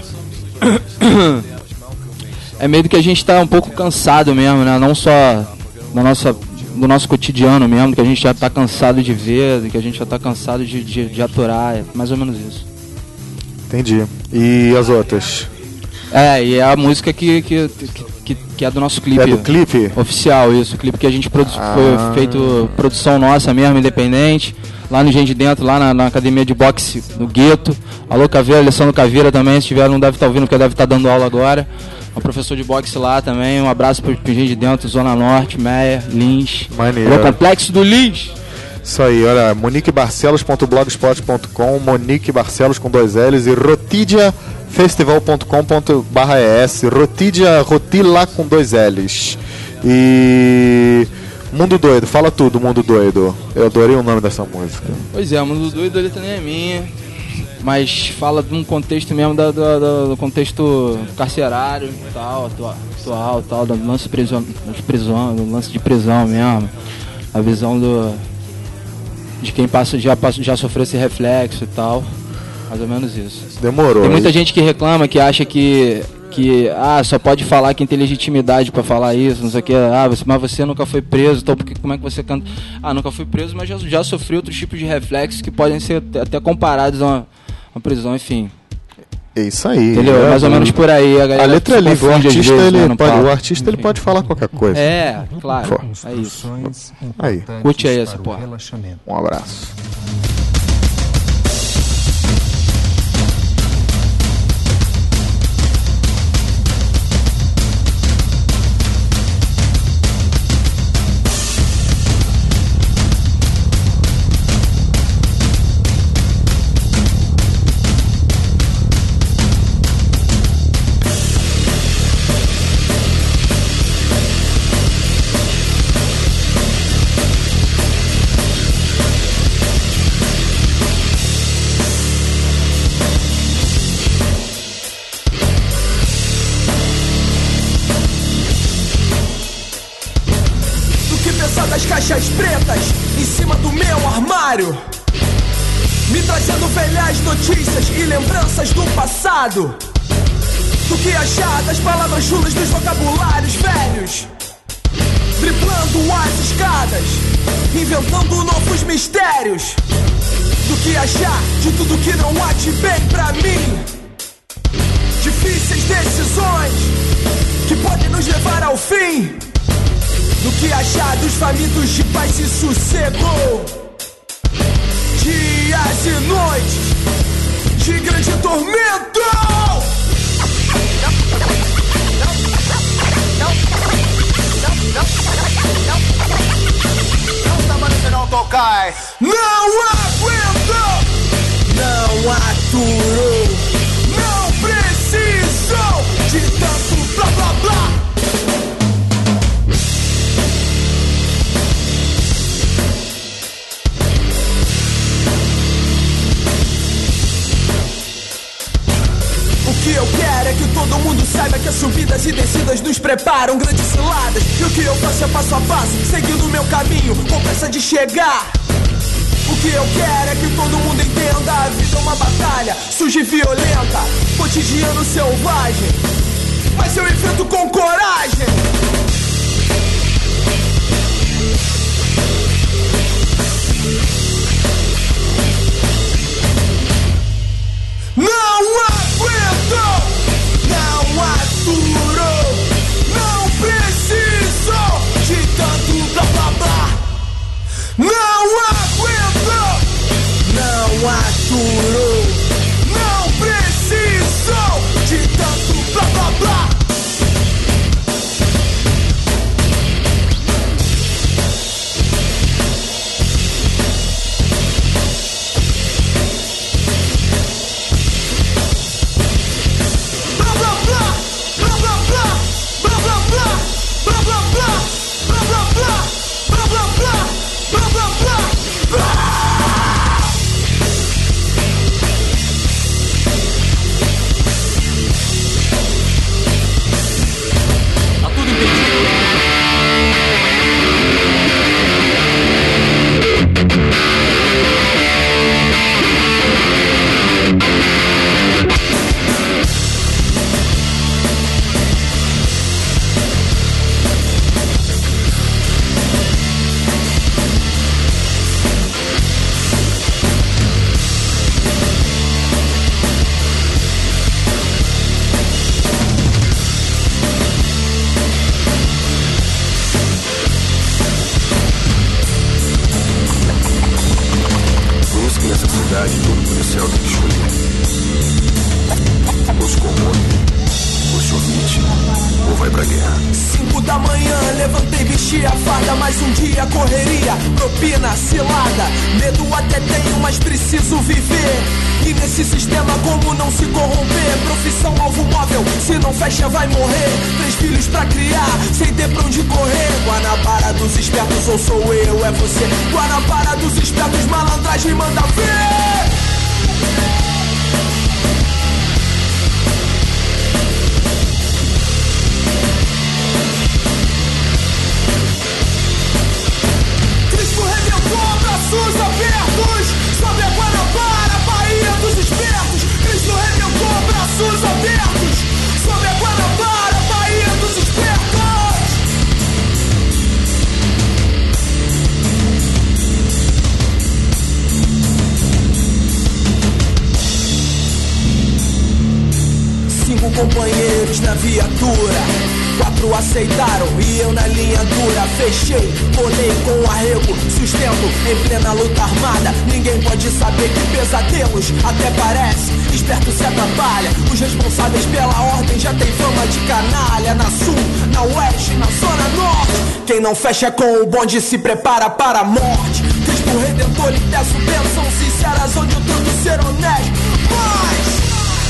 é meio que a gente tá um pouco cansado mesmo, né? Não só da nossa, do nosso cotidiano mesmo, que a gente já tá cansado de ver, que a gente já tá cansado de, de, de aturar, é mais ou menos isso. Entendi. E as outras? É, e é a música que, que, que, que, que é do nosso clipe. É do clipe? Oficial, isso. O clipe que a gente produ Ah. foi feito produção nossa mesmo, independente. Lá no Gente de Dentro, lá na, na academia de boxe no Gueto. Alô Caveira, Alessandro Caveira também, se tiver, não deve estar ouvindo porque deve estar dando aula agora. É um professor de boxe lá também. Um abraço pro, pro Gente de Dentro, Zona Norte, Meia, Lins. Maneiro. Alô Complexo do Lins. Isso aí, olha, monique barcelos ponto blogspot ponto com, Monique Barcelos com dois L's e rotidia festival ponto com ponto barra es, Rotidia, Rotila com dois L's. E Mundo Doido, fala tudo, Mundo Doido. Eu adorei o nome dessa música. Pois é, o Mundo Doido ele também é minha. Mas fala de um contexto mesmo, da, da- da- do contexto carcerário e tal, atua- atual, tal, do lance, prisão, de prisão, do lance de prisão mesmo. a visão do de quem passa, já, passa, já sofreu esse reflexo e tal. Mais ou menos isso. Demorou. Tem muita gente que reclama, que acha que, que ah, só pode falar quem tem legitimidade pra falar isso, não sei o que. Ah, você, mas você nunca foi preso, então porque, como é que você canta? Ah, nunca fui preso, mas já, já sofri outros tipos de reflexos que podem ser até comparados a uma, uma prisão, enfim. É isso aí. Entendeu? É, Mais ou menos por aí. A, galera a letra é se livre, o confunde às artista, vezes, ele né, no pode, palco. o artista ele pode falar qualquer coisa. É, claro. Pô. É isso. Aí. Curte aí essa porra. Um abraço. Das caixas pretas em cima do meu armário, me trazendo velhas notícias e lembranças do passado. Do que achar das palavras chulas dos vocabulários velhos, driblando as escadas, inventando novos mistérios. Do que achar de tudo que não há de bem pra mim, difíceis decisões que podem nos levar ao fim. Do que achar dos famintos de paz e sossego, dias e noites de grande tormento. Não tocar. Não aguento, não aturo, não preciso de tanto blá blá blá. O que eu quero é que todo mundo saiba que as subidas e descidas nos preparam grandes ciladas. E o que eu faço é passo a passo, seguindo o meu caminho, com pressa de chegar. O que eu quero é que todo mundo entenda: a vida é uma batalha, suja e violenta, cotidiano selvagem, mas eu enfrento com coragem. Não aguento, não aturo, não preciso de tanto blá blá blá. Não aguento, não aturo, não preciso de tanto blá blá blá. Vai morrer, três filhos pra criar, sem ter pra onde correr. Guanabara dos espertos, ou sou eu, é você. Guanabara dos espertos, malandragem manda ver. Cinco companheiros na viatura, quatro aceitaram e eu na linha dura. Fechei, colei com arrego, sustento em plena luta armada. Ninguém pode saber que pesadelos até parece, esperto se atrapalha. Os responsáveis pela ordem já tem fama de canalha. Na sul, na oeste, na zona norte, quem não fecha com o bonde se prepara para a morte. Cristo Redentor, lhe peço bênçãos sinceras onde eu tento ser honesto. Mas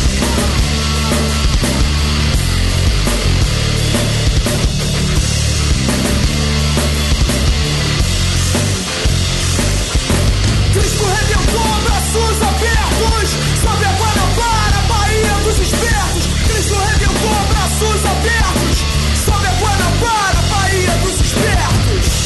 Cristo Redentor, braços abertos, sob a Guanabara, Bahia dos espertos. Cristo Redentor, braços abertos, sob a Guanabara, Bahia dos espertos.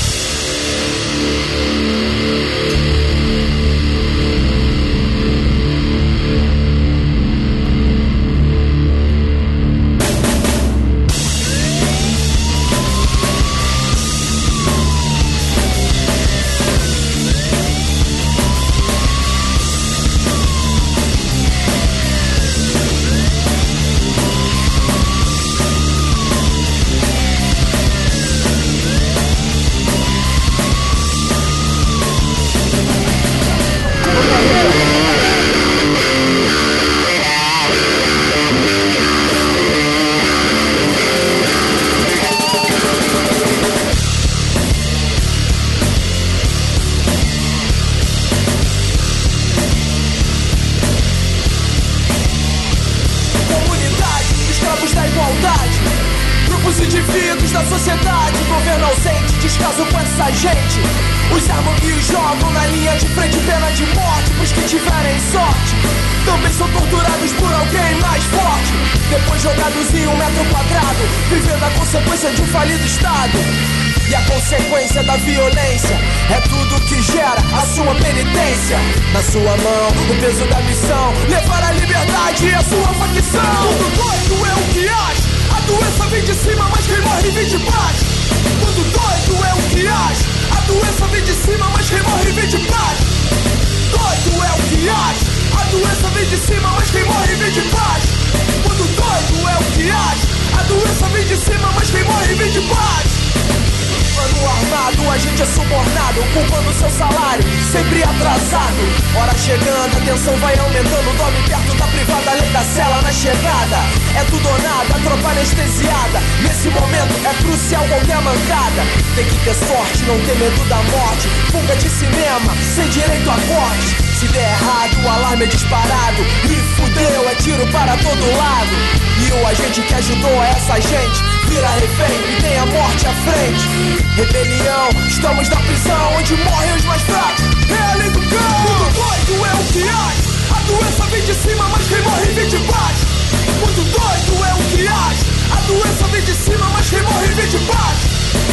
Indivíduos da sociedade, governo ausente, descaso com essa gente. Os armam e os jogam na linha de frente, pena de morte pros que tiverem sorte. Também são torturados por alguém mais forte, depois jogados em um metro quadrado, vivendo a consequência de um falido estado. E a consequência da violência é tudo que gera a sua penitência. Na sua mão, o peso da missão, levar a liberdade e a sua facção. Tudo doido é o que age, a doença vem de cima, mas quem morre vem de baixo. Tudo doido é o que age, a doença vem de cima, mas quem morre vem de baixo. Doido é o que age, a doença vem de cima, mas quem morre vem de baixo. Tudo doido é o que age, a doença vem de cima, mas quem morre vem de baixo. Plano armado, a gente é subornado, culpando seu salário, sempre atrasado. Hora chegando, a tensão vai aumentando, dorme perto da privada, além da cela na chegada. É tudo ou nada, a tropa anestesiada. Nesse momento é crucial qualquer mancada. Tem que ter sorte, não ter medo da morte. Fuga de cinema, sem direito a corte. Se der errado, o alarme é disparado. E fudeu, é tiro para todo lado. E o agente que ajudou essa gente vira refém e tem a morte à frente. Rebelião, estamos na prisão onde morrem os mais fracos. É a lei do cão. Muito doido é o que age, a doença vem de cima, mas quem morre vem de baixo. Muito doido é o que age, a doença vem de cima, mas quem morre vem de baixo.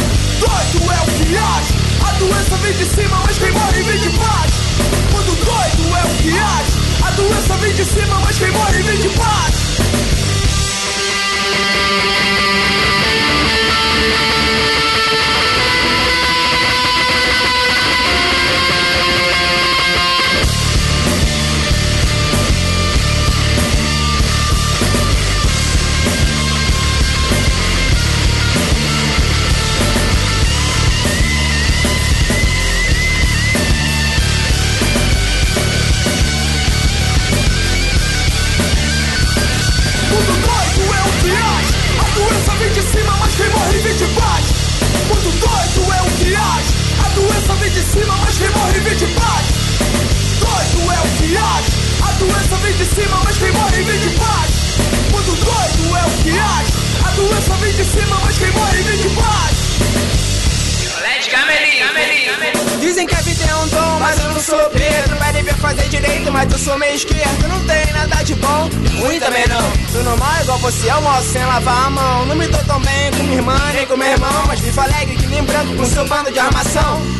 Doido é o que age, a doença vem de cima, mas quem morre vem de baixo. Muito doido é o que age, a doença vem de cima, mas quem morre vem de baixo. Dizem que a vida é um dom, mas eu não sou Pedro. Vai dever fazer direito, mas eu sou meio esquerdo. Não tem nada de bom, ruim também não. Tô normal igual você, almoço sem lavar a mão. Não me dou tão bem com minha irmã, nem com meu irmão, mas vivo alegre que nem branco com seu bando de armação.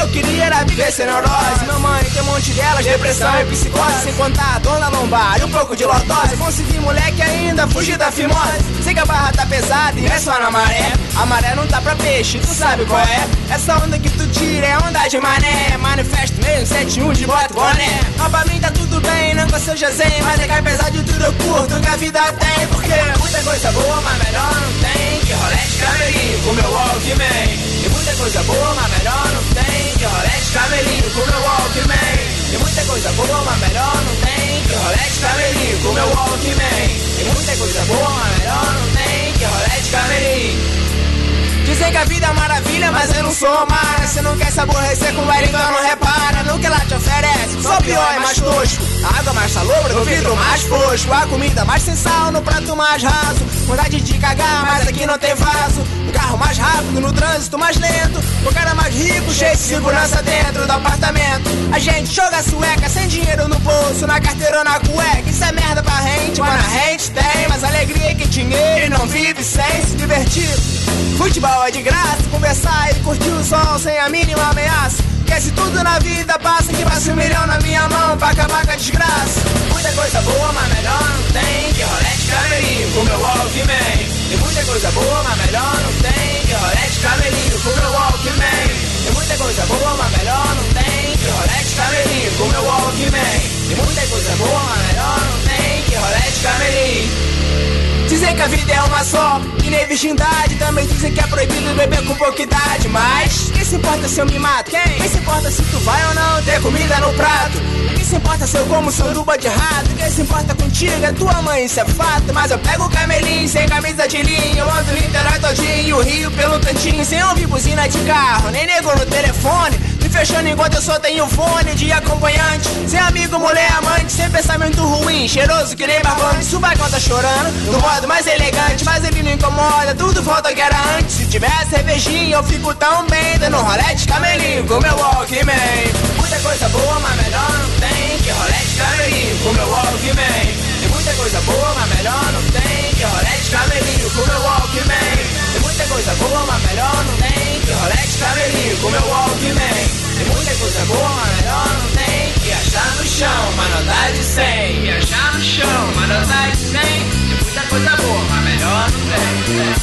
que eu queria era viver sem neurose. Minha mãe tem um monte delas, depressão e psicose. Sem contar dor na lombar e um pouco de lordose. Consegui moleque ainda, fugir da fimose. Sei que a barra tá pesada e é só na maré. A maré não tá pra peixe, tu sabe qual é. Essa onda que tu tira é onda de mané. Manifesto meio sete um de bota boné. Mas pra mim tá tudo bem, não que eu seja zen. Mas é que apesar de tudo eu curto que a vida tem. Porque muita coisa boa, mas melhor não tem que rolê de camelinho com meu Walkman. E muita coisa boa, mas melhor não tem que rolê de camelinho com meu Walkman. E muita coisa boa, mas melhor não tem que rolê de camelinho com meu Walkman. E muita coisa boa, mas melhor não tem que rolê de camelinho. Dizem que a vida é maravilha, mas eu não sou Mara. Você não quer se aborrecer com baile, então não repara no que lá te oferece. Só pior é mais tosco. A água mais salobra, o vidro mais fosco. A comida mais sem sal, no prato mais raso. Vontade de cagar, mas aqui não tem vaso. O carro mais rápido, no trânsito mais lento. O cara mais rico, cheio de segurança dentro do apartamento. A gente joga sueca, sem dinheiro no bolso, na carteira ou na cueca. Isso é merda pra gente, mas a gente tem mais alegria que dinheiro e não vive sem se divertir. Futebol é de graça, conversar e curtir o sol sem a mínima ameaça. Porque se tudo na vida passa, que passa um milhão na minha mão pra acabar com a desgraça. Muita coisa boa, mas melhor não tem que rolê de camelinho com meu Walkman. E muita coisa boa, mas melhor não tem que rolê de camelinho com meu Walkman. E muita coisa boa, mas melhor não tem que rolê de camelinho com meu Walkman. E muita coisa boa, mas melhor não tem que rolê de camelinho. Dizem que a vida é uma só, e nem virgindade. Também dizem que é proibido beber com pouca idade. Mas quem se importa se eu me mato? Quem? Quem se importa se tu vai ou não ter comida no prato? Quem se importa se eu como sanduba de rato? Quem se importa contigo é tua mãe, isso é fato. Mas eu pego o camelinho sem camisa de linha. Eu ando Niterói todinho, o Rio pelo tantinho. Sem ouvir buzina de carro, nem nego no telefone. Me fechando enquanto eu só tenho fone de acompanhante. Sem amigo, mulher, amante, sem pensamento ruim. Cheiroso que nem barbante, subacão tá chorando. Do modo mais elegante, mas ele não incomoda. Tudo volta ao que era antes. Se tiver cervejinha, eu fico tão bem. Dando rolê de camelinho com meu Walkman. Muita coisa boa, mas melhor não tem que rolê de camelinho com meu Walkman. Tem muita coisa boa, mas melhor não tem que rolê de camelinho com meu Walkman. Tem muita coisa boa, mas melhor não tem que rolê de camelinho com meu Walkman. Tem muita coisa boa, mas melhor não tem que achar no chão, mas não dá de cem. E achar no chão, mas não dá de cem. Tem muita coisa boa, mas melhor não tem.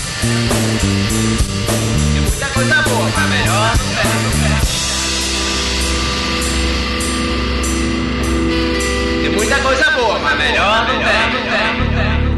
Tem muita coisa boa, mas melhor não tem. Tem muita coisa boa, mas melhor não tem.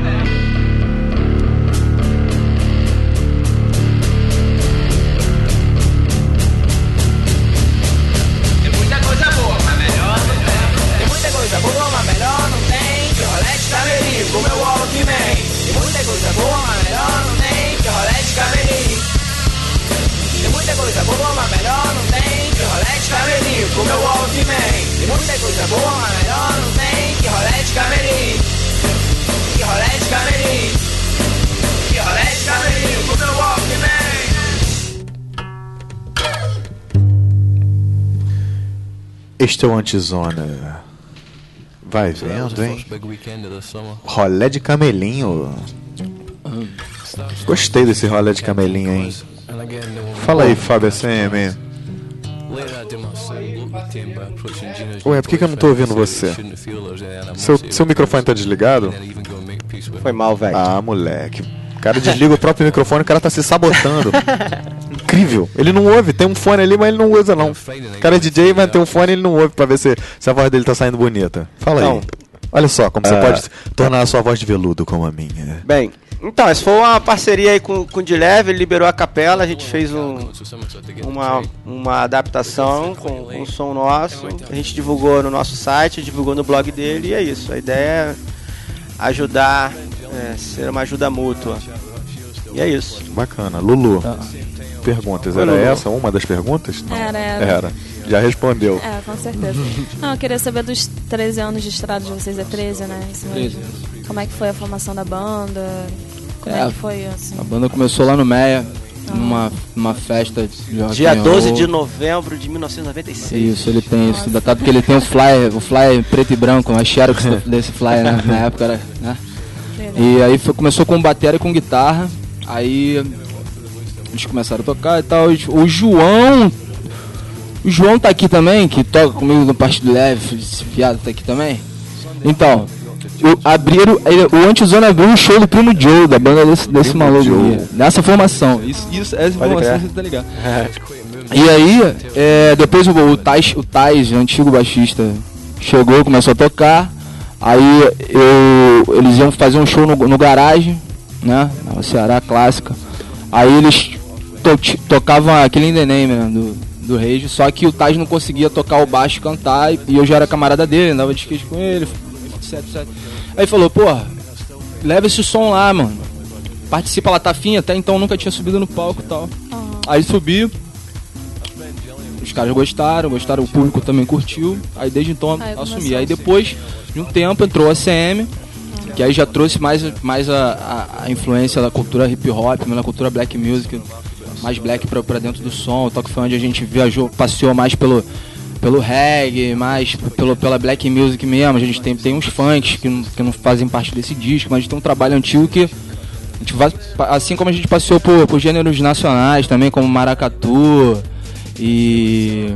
Coisa boa, mas melhor não tem que rolê de camelinho com meu Walkman. Tem muita coisa boa, mas melhor não tem que rolê de camelinho. Tem muita coisa boa, mas melhor não tem que rolê de camelinho com meu Walkman. Tem muita coisa boa, mas melhor não tem que rolê de camelinho. Que rolê de camelinho. Que rolê de camelinho com meu Walkman. Este é o Antizona. Vai vendo, hein? Rolé de camelinho. Gostei desse rolé de camelinho, hein? Fala aí, Fábio S M. Ué, por que, que eu não tô ouvindo você? Seu, seu microfone tá desligado? Foi mal, velho. Ah, moleque. O cara desliga o próprio microfone, o cara tá se sabotando. Incrível. Ele não ouve, tem um fone ali, mas ele não usa não. O cara é D J, mas tem um fone e ele não ouve pra ver se, se a voz dele tá saindo bonita. Fala Então, aí. Olha só como você uh, pode tornar a sua voz de veludo como a minha. Bem, então, essa foi uma parceria aí com, com o Dileve, ele liberou a capela, a gente fez um, uma, uma adaptação com, com o som nosso, a gente divulgou no nosso site, divulgou no blog dele e é isso. A ideia é ajudar, é, ser uma ajuda mútua. E é isso. Bacana. Lulu, ah. perguntas. Era Lulu. essa uma das perguntas? Não. Era, era. Era. Já respondeu. É, com certeza. Não, eu queria saber dos treze anos de estrada de vocês. É treze, né? Isso mesmo. treze. Como é que foi a formação da banda? Como é, É, que foi, assim? A banda começou lá no Meia, numa, numa festa de rock Dia and doze roll. de novembro de mil novecentos e noventa e seis. Isso, ele tem isso datado porque ele tem o flyer, o flyer preto e branco, a xerox desse flyer, né? Na época era, né? E aí foi, começou com bateria e com guitarra, aí eles começaram a tocar e tal. O João O João tá aqui também, que toca comigo no Partido Leve, esse viado tá aqui também. Então, eu abriram, ele- o Antizona abriu um show do Primo Joe, da banda desse, desse maluco aí, nessa formação. Isso, isso, essa informação crer. você tá ligado. E aí, é, depois o, o Tais, o Tais, o antigo baixista, chegou, começou a tocar. Aí eu, eles iam fazer um show no, no garagem, né? Na Ceará clássica. Aí eles to, tocavam aquele In The Name, né, do, do Rage, só que o Tais não conseguia tocar o baixo e cantar, e, e eu já era camarada dele, andava de skate com ele, etc, etcétera. Aí falou, porra, leva esse som lá, mano. Participa lá, tá afim, até então nunca tinha subido no palco e tal. Aí subi. Os caras gostaram, gostaram, o público também curtiu. Aí desde então Aí assumi. começou. Aí depois de um tempo entrou a C M, que aí já trouxe mais, mais a, a, a influência da cultura hip hop, da cultura black music, mais black pra, pra dentro do som. O Toque foi onde a gente viajou, passeou mais pelo, pelo reggae, mais pelo, pela black music mesmo. A gente tem, tem uns funks que não, que não fazem parte desse disco, mas a gente tem um trabalho antigo que a gente vai, assim como a gente passeou por, por gêneros nacionais também, como maracatu e...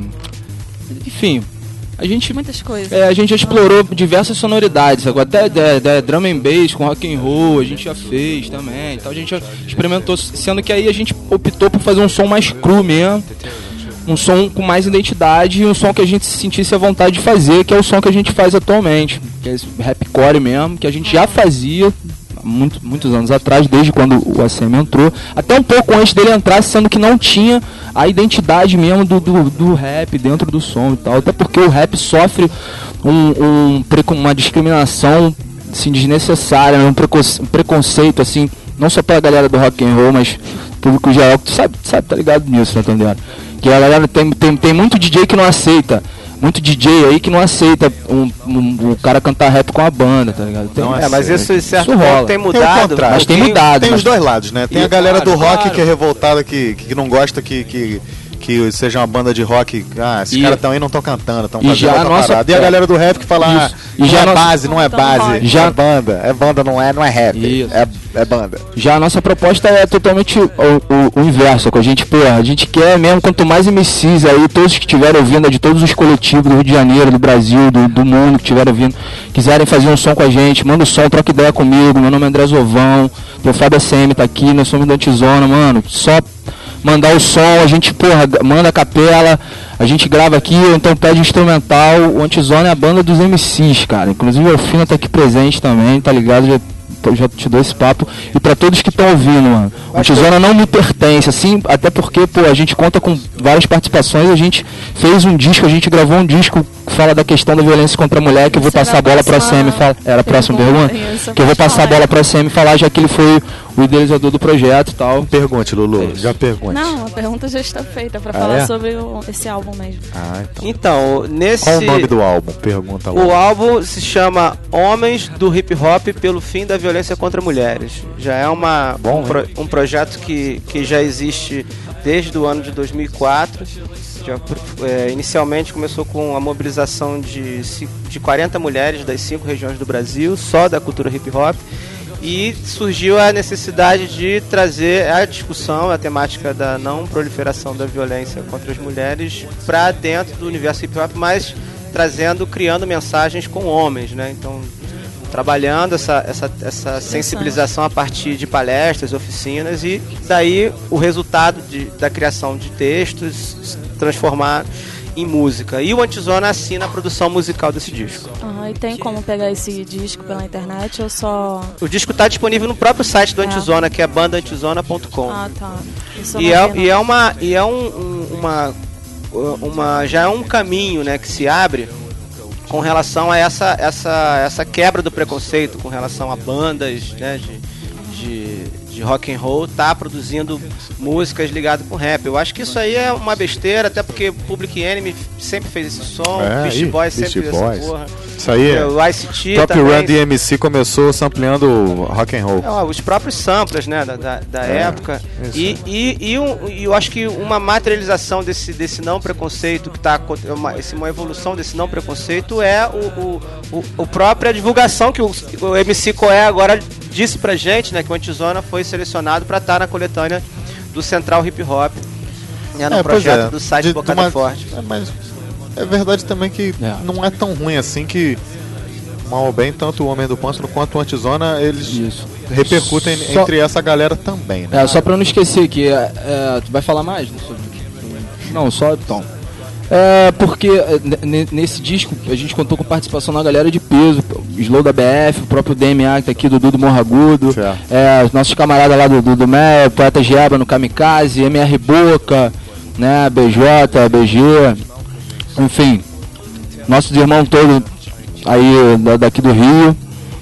enfim, a gente, Muitas coisas. é, a gente já explorou diversas sonoridades, sabe? Até de, de, drum and bass com rock and roll a gente já fez também, então a gente já experimentou, sendo que aí a gente optou por fazer um som mais cru mesmo, um som com mais identidade e um som que a gente se sentisse à vontade de fazer, que é o som que a gente faz atualmente, que é esse rapcore mesmo, que a gente já fazia muito, muitos anos atrás, desde quando o A C M entrou, até um pouco antes dele entrar, sendo que não tinha a identidade mesmo do, do, do rap dentro do som e tal, até porque o rap sofre um, um, preco- uma discriminação assim, desnecessária, um, preco- um preconceito, assim, não só pela galera do rock and roll, mas público geral, tu sabe, sabe, tá ligado nisso, né, Tandera? Que a galera tem, tem, tem muito D J que não aceita, muito D J aí que não aceita um, um, o cara cantar rap com a banda, tá ligado? Tem, Não É, mas isso de certo Isso ponto rola. tem Tem o mudado. contrário. Mas tem mudado. Tem mas- os dois lados, né? Tem E- a galera do claro, rock claro. que é revoltada, que, que não gosta que, que, que seja uma banda de rock. Ah, esses E- caras estão aí não estão cantando, estão e fazendo já a outra nossa- parada. E a é. galera do rap que fala, ah, Isso. E não já é a nossa- base, não é Então, base, rock. já é banda. É banda, não é, não é rap. Isso. É, é banda. Já a nossa proposta é totalmente o, o, o inverso, com a gente, pô, a gente quer mesmo, quanto mais M Cs aí, todos que estiverem ouvindo, de todos os coletivos do Rio de Janeiro, do Brasil, do, do mundo que estiverem ouvindo, quiserem fazer um som com a gente, manda o som, troca ideia comigo, meu nome é André Zovão, o Fábio A C M tá aqui, nós somos da Antizona, mano, só mandar o som, a gente, porra, manda a capela, a gente grava aqui, ou então pede instrumental, o Antizona é a banda dos M Cs, cara, inclusive o Alfina tá aqui presente também, tá ligado, já eu já te dou esse papo. E pra todos que estão ouvindo, mano, o Antizona não me pertence, assim, até porque, pô, a gente conta com várias participações, a gente fez um disco, a gente gravou um disco que fala da questão da violência contra a mulher, que eu vou Isso passar a era bola a pra próxima C M falar. Era a próxima pergunta, pergunta? isso, Que eu vou pode passar a falar. bola pra C M falar, já que ele foi o idealizador do projeto e tal. Pergunte, Lulu, já pergunte. Não, a pergunta já está feita pra Ah, falar é? sobre o- esse álbum mesmo. Ah, então. Então, nesse. Qual o nome do álbum? Pergunta lá. O álbum se chama Homens do Hip Hop pelo Fim da Violência contra Mulheres. Já é uma, Bom, um, pro- um projeto que, que já existe desde o ano de dois mil e quatro. Já, é, inicialmente começou com a mobilização de, ci- de quarenta mulheres das cinco regiões do Brasil, só da cultura hip hop. E surgiu a necessidade de trazer a discussão, a temática da não proliferação da violência contra as mulheres para dentro do universo hip hop, mas trazendo, criando mensagens com homens, né? Então, trabalhando essa, essa, essa sensibilização a partir de palestras, oficinas, e daí o resultado de, da criação de textos se transformar em música. E o Antizona assina a produção musical desse disco. Ah, e tem como pegar esse disco pela internet ou só... O disco está disponível no próprio site do É. Antizona, que é banda antizona ponto com. Ah, tá. Isso eu E não é, vi, e não. é uma e é um, um- uma, uma já é um caminho, né, que se abre com relação a essa essa essa quebra do preconceito com relação a bandas, né, de, de, de rock and roll tá produzindo músicas ligadas com rap. Eu acho que isso aí é uma besteira, até porque Public Enemy sempre fez esse som, É, Beast ih, Boys Beastie sempre fez Boys. essa porra. Isso aí é. O I C T O próprio também. Run D M C começou sampleando rock and roll. É, ó, os próprios samplers, né, da, da, da É, época. isso. E, e, e, um- e eu acho que uma materialização desse, desse não preconceito, que tá acon- uma, esse- uma evolução desse não preconceito é o, o, o, o própria divulgação que o, o M C Coé agora disse pra gente, né, que o Antizona foi selecionado para estar na coletânea do Central Hip Hop. É no É, pois projeto é. do site De- Bocada de uma- Forte. É, mas é verdade também que É. não é tão ruim assim que, mal ou bem, tanto o Homem do Pântano quanto o Antizona, eles Isso. repercutem Só- entre essa galera também, né? É, só pra eu não esquecer que é, é, tu vai falar mais? Não, só então. É, porque é, n- nesse disco a gente contou com participação da galera de peso, o Slow da B F, o próprio D M A que tá aqui, Dudu do Morro Agudo, Certo. é, os nossos camaradas lá do, do, do M E, Poeta Giaba no Kamikaze, M R Boca, né, B J, B G, enfim, nossos irmãos todos aí da- daqui do Rio.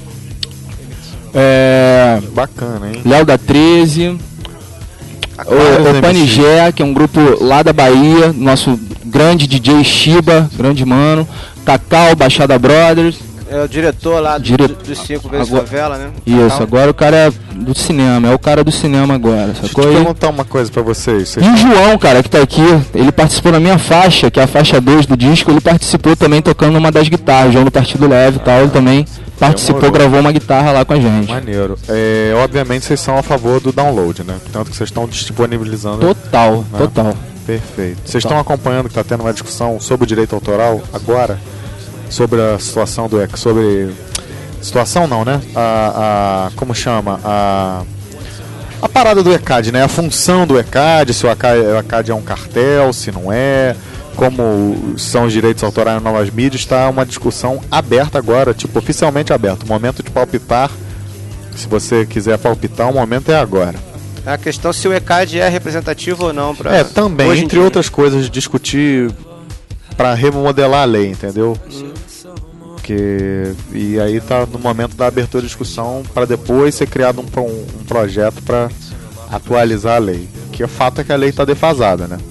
É, Bacana, hein? Léo da treze, Vários o, M o Panigé, que é um grupo lá da Bahia, nosso grande D J Shiba, grande mano, Cacau, Baixada Brothers. É o diretor lá do, Dire- dos cinco vezes Agora- favela, né? Isso, Cacau. agora o cara é do cinema, é o cara do cinema agora, Deixa eu sacou te aí? perguntar uma coisa pra vocês. Vocês E o João, cara, que tá aqui, ele participou na minha faixa, que é a faixa dois do disco, ele participou também tocando uma das guitarras, o João do Partido Leve e tal, ele também participou, Demorou. gravou uma guitarra lá com a gente. Maneiro. É, obviamente vocês são a favor do download, né? Tanto que vocês estão disponibilizando. Total, Ah. total. Perfeito. Vocês estão acompanhando que está tendo uma discussão sobre o direito autoral agora? Sobre a situação do E C A D, sobre... Situação não, né? A, a, como chama? A, a parada do E C A D, né? A função do E C A D, se o E C A D, o E C A D é um cartel, se não é... Como são os direitos autorais nas novas mídias, está uma discussão aberta agora, tipo, oficialmente aberta. O momento de palpitar, se você quiser palpitar, o momento é agora. A questão se o E C A D é representativo ou não pra É, também, hoje em entre dia. outras coisas, discutir para remodelar a lei, entendeu? Que, e aí tá no momento da abertura de discussão para depois ser criado um, pro- um projeto para atualizar a lei. Que o fato é que a lei está defasada, né?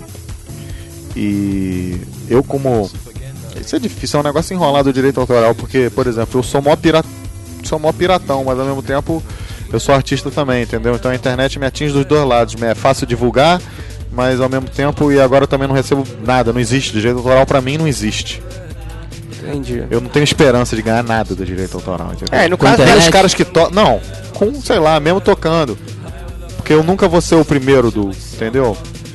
E eu como... Isso é difícil, é um negócio enrolado do direito autoral, porque, por exemplo, eu sou mó, pira... sou mó piratão, mas ao mesmo tempo eu sou artista também, entendeu? Então a internet me atinge dos dois lados, é fácil divulgar, mas ao mesmo tempo, e agora eu também não recebo nada, não existe, direito autoral pra mim não existe. Entendi. Eu não tenho esperança de ganhar nada do direito autoral, entendeu? É, no Com caso Tem internet. os caras que tocam, não, com, sei lá, mesmo tocando, porque eu nunca vou ser o primeiro do, entendeu?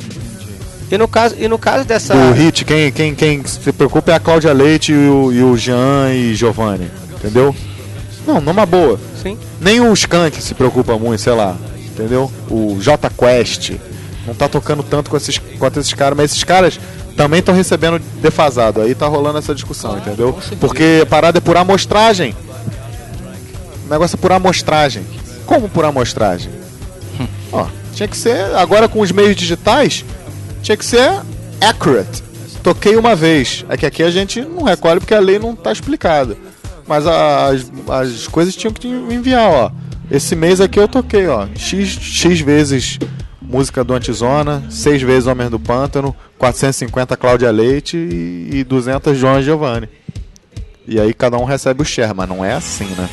E no caso, e no caso dessa. Do hit, quem, quem, quem se preocupa é a Cláudia Leite e o, e o Jean e Giovanni, entendeu? Não, numa boa. Sim. Nem o Skank se preocupa muito, sei lá, entendeu? O J Quest não tá tocando tanto com esses, quanto esses caras, mas esses caras também estão recebendo defasado. Aí tá rolando essa discussão, entendeu? Porque a parada é por amostragem. O negócio é por amostragem. Como por amostragem? Ó, tinha que ser, agora com os meios digitais, tinha que ser accurate. Toquei uma vez. É que aqui a gente não recolhe porque a lei não tá explicada. Mas as, as coisas tinham que enviar, ó. Esse mês aqui eu toquei, ó. X, X vezes música do Antizona, seis vezes Homem do Pântano, quatrocentos e cinquenta Cláudia Leite e, e duzentos João Giovanni. E aí cada um recebe o share, mas não é assim, né?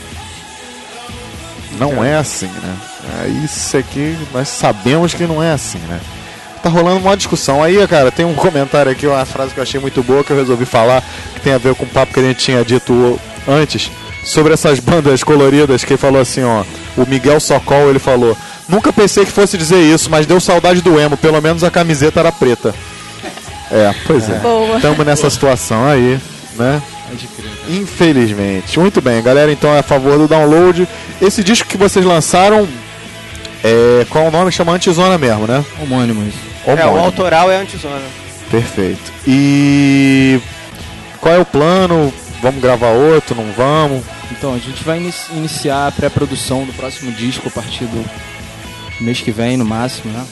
Não é assim, né? É isso aqui, nós sabemos que não é assim, né? Tá rolando uma discussão aí, cara. Tem um comentário aqui, uma frase que eu achei muito boa que eu resolvi falar, que tem a ver com o papo que a gente tinha dito antes, sobre essas bandas coloridas, que ele falou assim, ó. O Miguel Socol, ele falou: nunca pensei que fosse dizer isso, mas deu saudade do emo, pelo menos a camiseta era preta. É, pois é. Boa. Tamo nessa situação aí, né? Infelizmente. Muito bem, galera, então é a favor do download. Esse disco que vocês lançaram, é, qual é o nome? Chama Antizona mesmo, né? Homônimo isso. É, o Homônimo. autoral é antizona. Perfeito. E qual é o plano? Vamos gravar outro? Não vamos? Então, a gente vai inici- iniciar a pré-produção do próximo disco a partir do mês que vem, no máximo, né?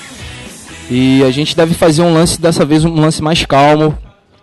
E a gente deve fazer um lance, dessa vez, um lance mais calmo,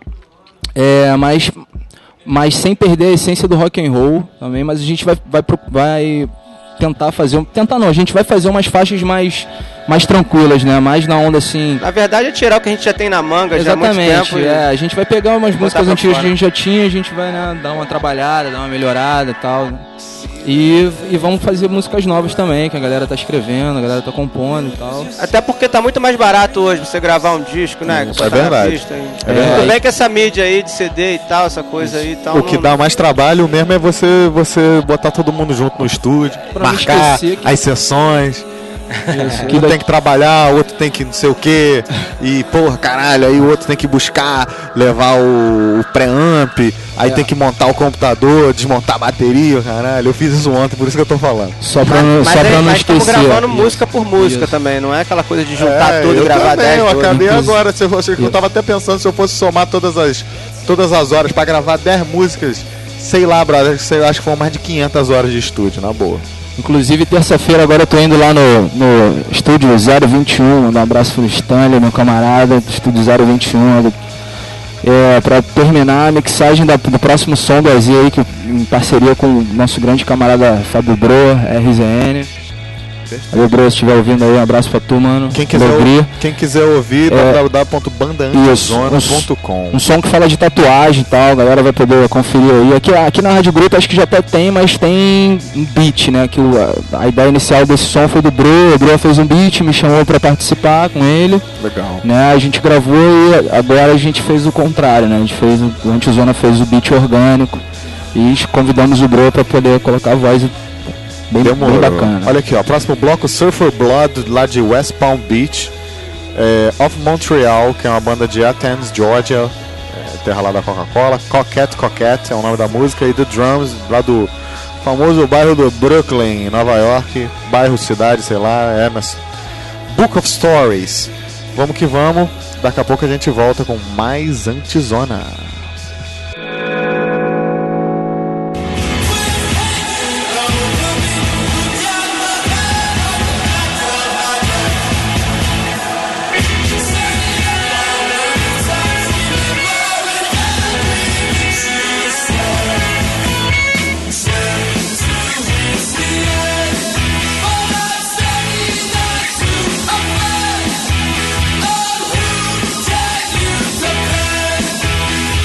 é, mais, mas sem perder a essência do rock and roll também, mas a gente vai, vai, pro- vai tentar fazer, um- tentar não, a gente vai fazer umas faixas mais, mais tranquilas, né? Mais na onda assim... Na verdade é tirar o que a gente já tem na manga já há muito Exatamente, tempo. e- é, a gente vai pegar umas botar músicas pra antigas que fora. a gente já tinha, a gente vai, né, dar uma trabalhada, dar uma melhorada e tal, né? E, e vamos fazer músicas novas também, que a galera tá escrevendo, a galera tá compondo e tal. Até porque tá muito mais barato hoje você gravar um disco, né? Isso, Botar é na verdade. pista e- É verdade. Tudo bem que essa mídia aí de C D e tal, essa coisa aí e tal. O que não- dá mais trabalho mesmo é você, você botar todo mundo junto no estúdio, Pra não marcar esquecer que- as sessões, Isso. Que um tem que trabalhar, o outro tem que não sei o que. E, porra, caralho, aí o outro tem que buscar, levar o, o pré-amp, aí é. tem que montar o computador, desmontar a bateria, caralho. Eu fiz isso ontem, por isso que eu tô falando. Só pra não, mas, só mas pra aí, não mas esquecer. Estamos gravando música por música isso. também, não é aquela coisa de juntar é, tudo e gravar também, dez. Eu acabei Inclusive. agora, se eu, fosse, eu tava até pensando se eu fosse somar todas as, todas as horas pra gravar dez músicas, sei lá, brother, sei, eu acho que foram mais de quinhentas horas de estúdio, na boa. Inclusive, terça-feira agora eu tô indo lá no, no estúdio zero vinte e um, mandar um abraço pro Stanley, meu camarada, do estúdio zero vinte e um, é, pra terminar a mixagem da, do próximo som do Azia aí, que, em parceria com o nosso grande camarada Fábio Bro, R Z N. Valeu, Bro, se estiver ouvindo aí, um abraço pra tu, mano. Quem quiser, ou, quem quiser ouvir, é, w w w ponto banda antizona ponto com. Um, um som que fala de tatuagem e tal, a galera vai poder conferir aí. Aqui, aqui na Rádio Grupo acho que já até tem, mas tem um beat, né? Que o, a, a ideia inicial desse som foi do Bro, o Bro fez um beat, me chamou pra participar com ele. Legal. Né? A gente gravou e agora a gente fez o contrário, né? A gente fez, o Antizona fez o beat orgânico e convidamos o Bro pra poder colocar a voz. Bem, bem bacana. Olha aqui, ó, próximo bloco, Surfer Blood, lá de West Palm Beach, é, of Montreal, que é uma banda de Athens, Georgia, é, terra lá da Coca-Cola. Coquette Coquette é o nome da música, e The Drums, lá do famoso bairro do Brooklyn, Nova York, bairro, cidade, sei lá, é nas Book of Stories. Vamos que vamos, daqui a pouco a gente volta com mais Antizona. Oh,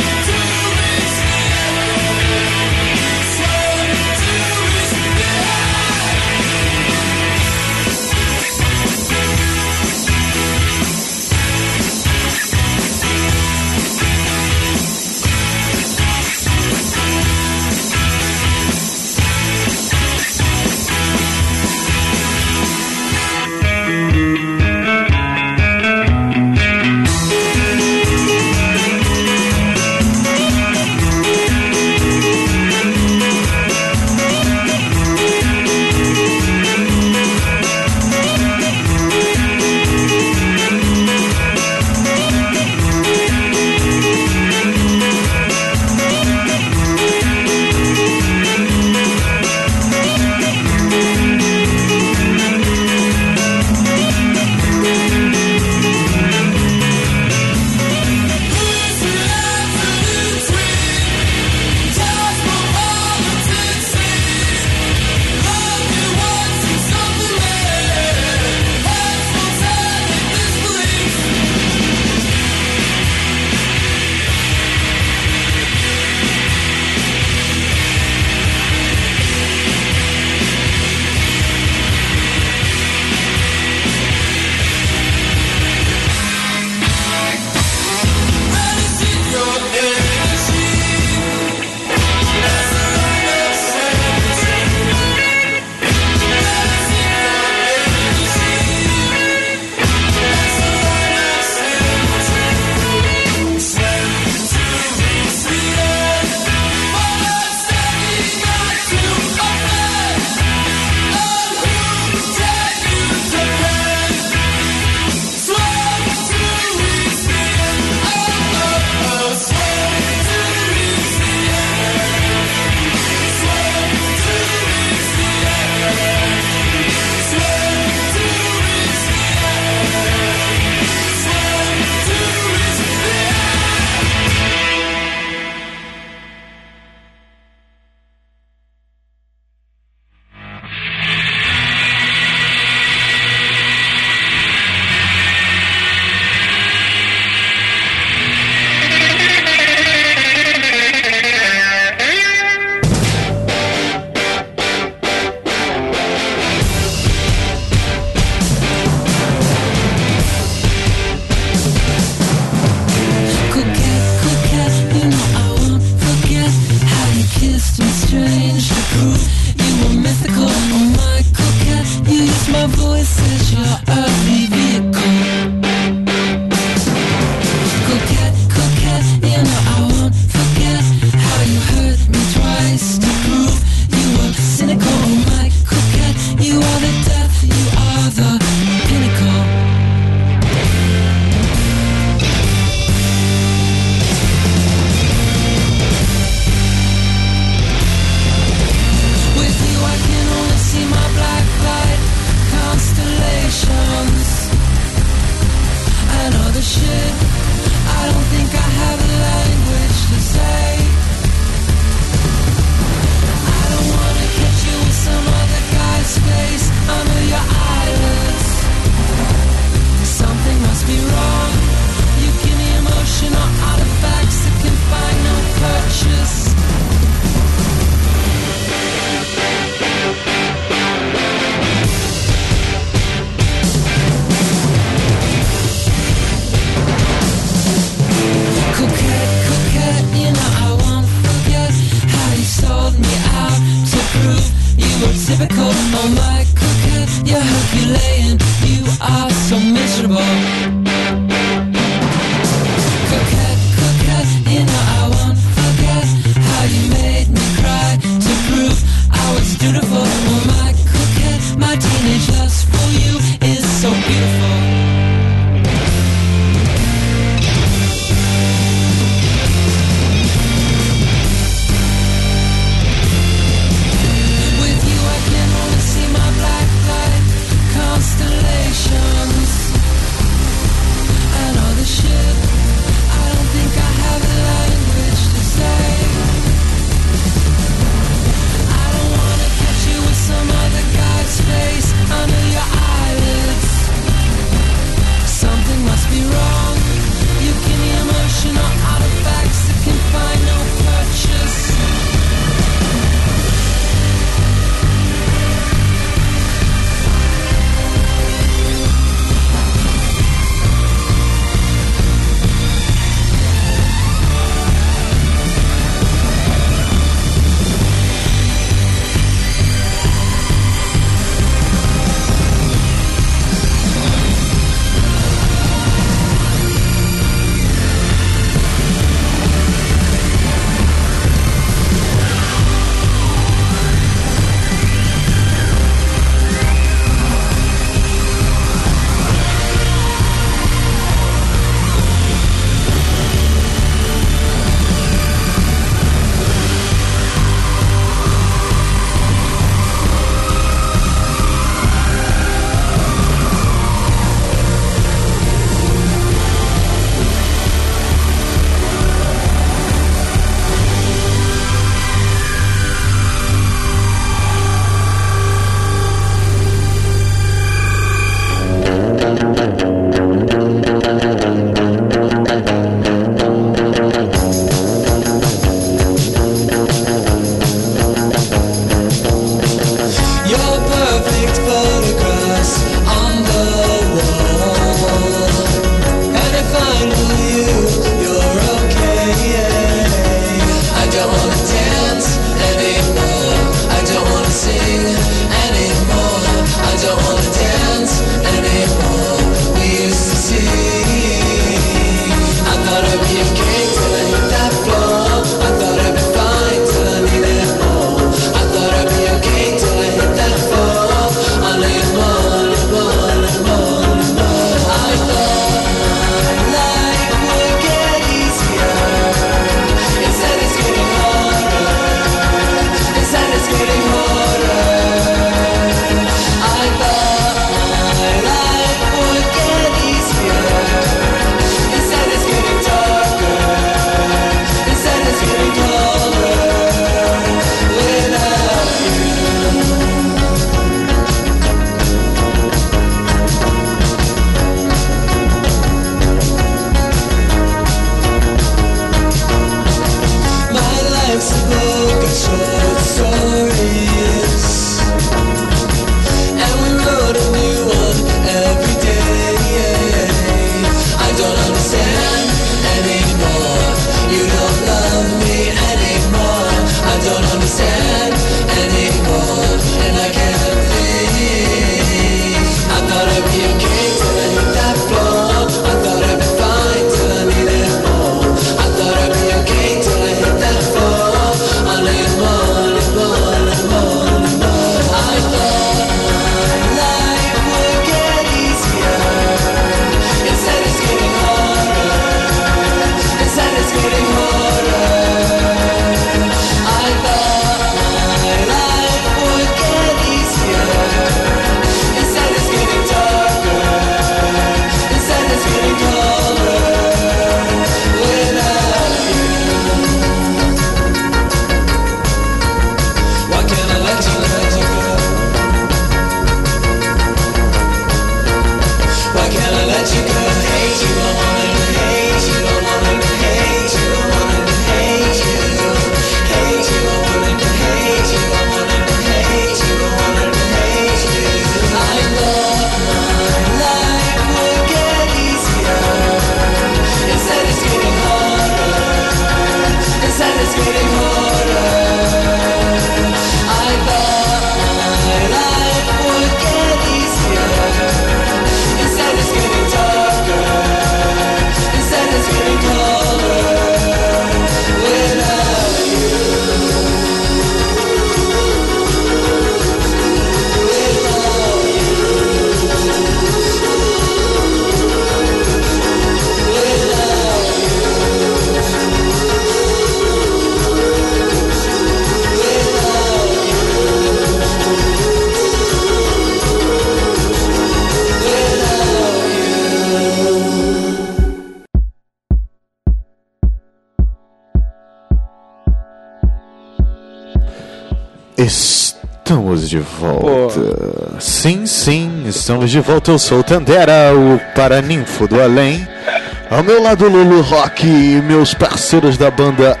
Estamos de volta. Sim, sim, estamos de volta. Eu sou o Tandera, o paraninfo do além. Ao meu lado, Lulu Rock e meus parceiros da banda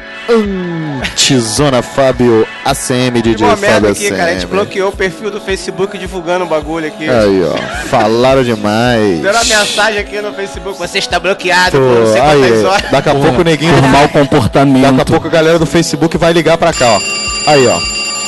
Antizona Fábio, A C M, D J Uma merda Fábio aqui, cara. A gente A C M. bloqueou o perfil do Facebook divulgando o bagulho aqui. Aí, ó, falaram demais. Deram uma mensagem aqui no Facebook. Você está bloqueado Pô, por não sei aí, quantas horas. daqui a pouco o neguinho Por mau comportamento. Daqui a pouco a galera do Facebook vai ligar pra cá, ó. Aí, ó.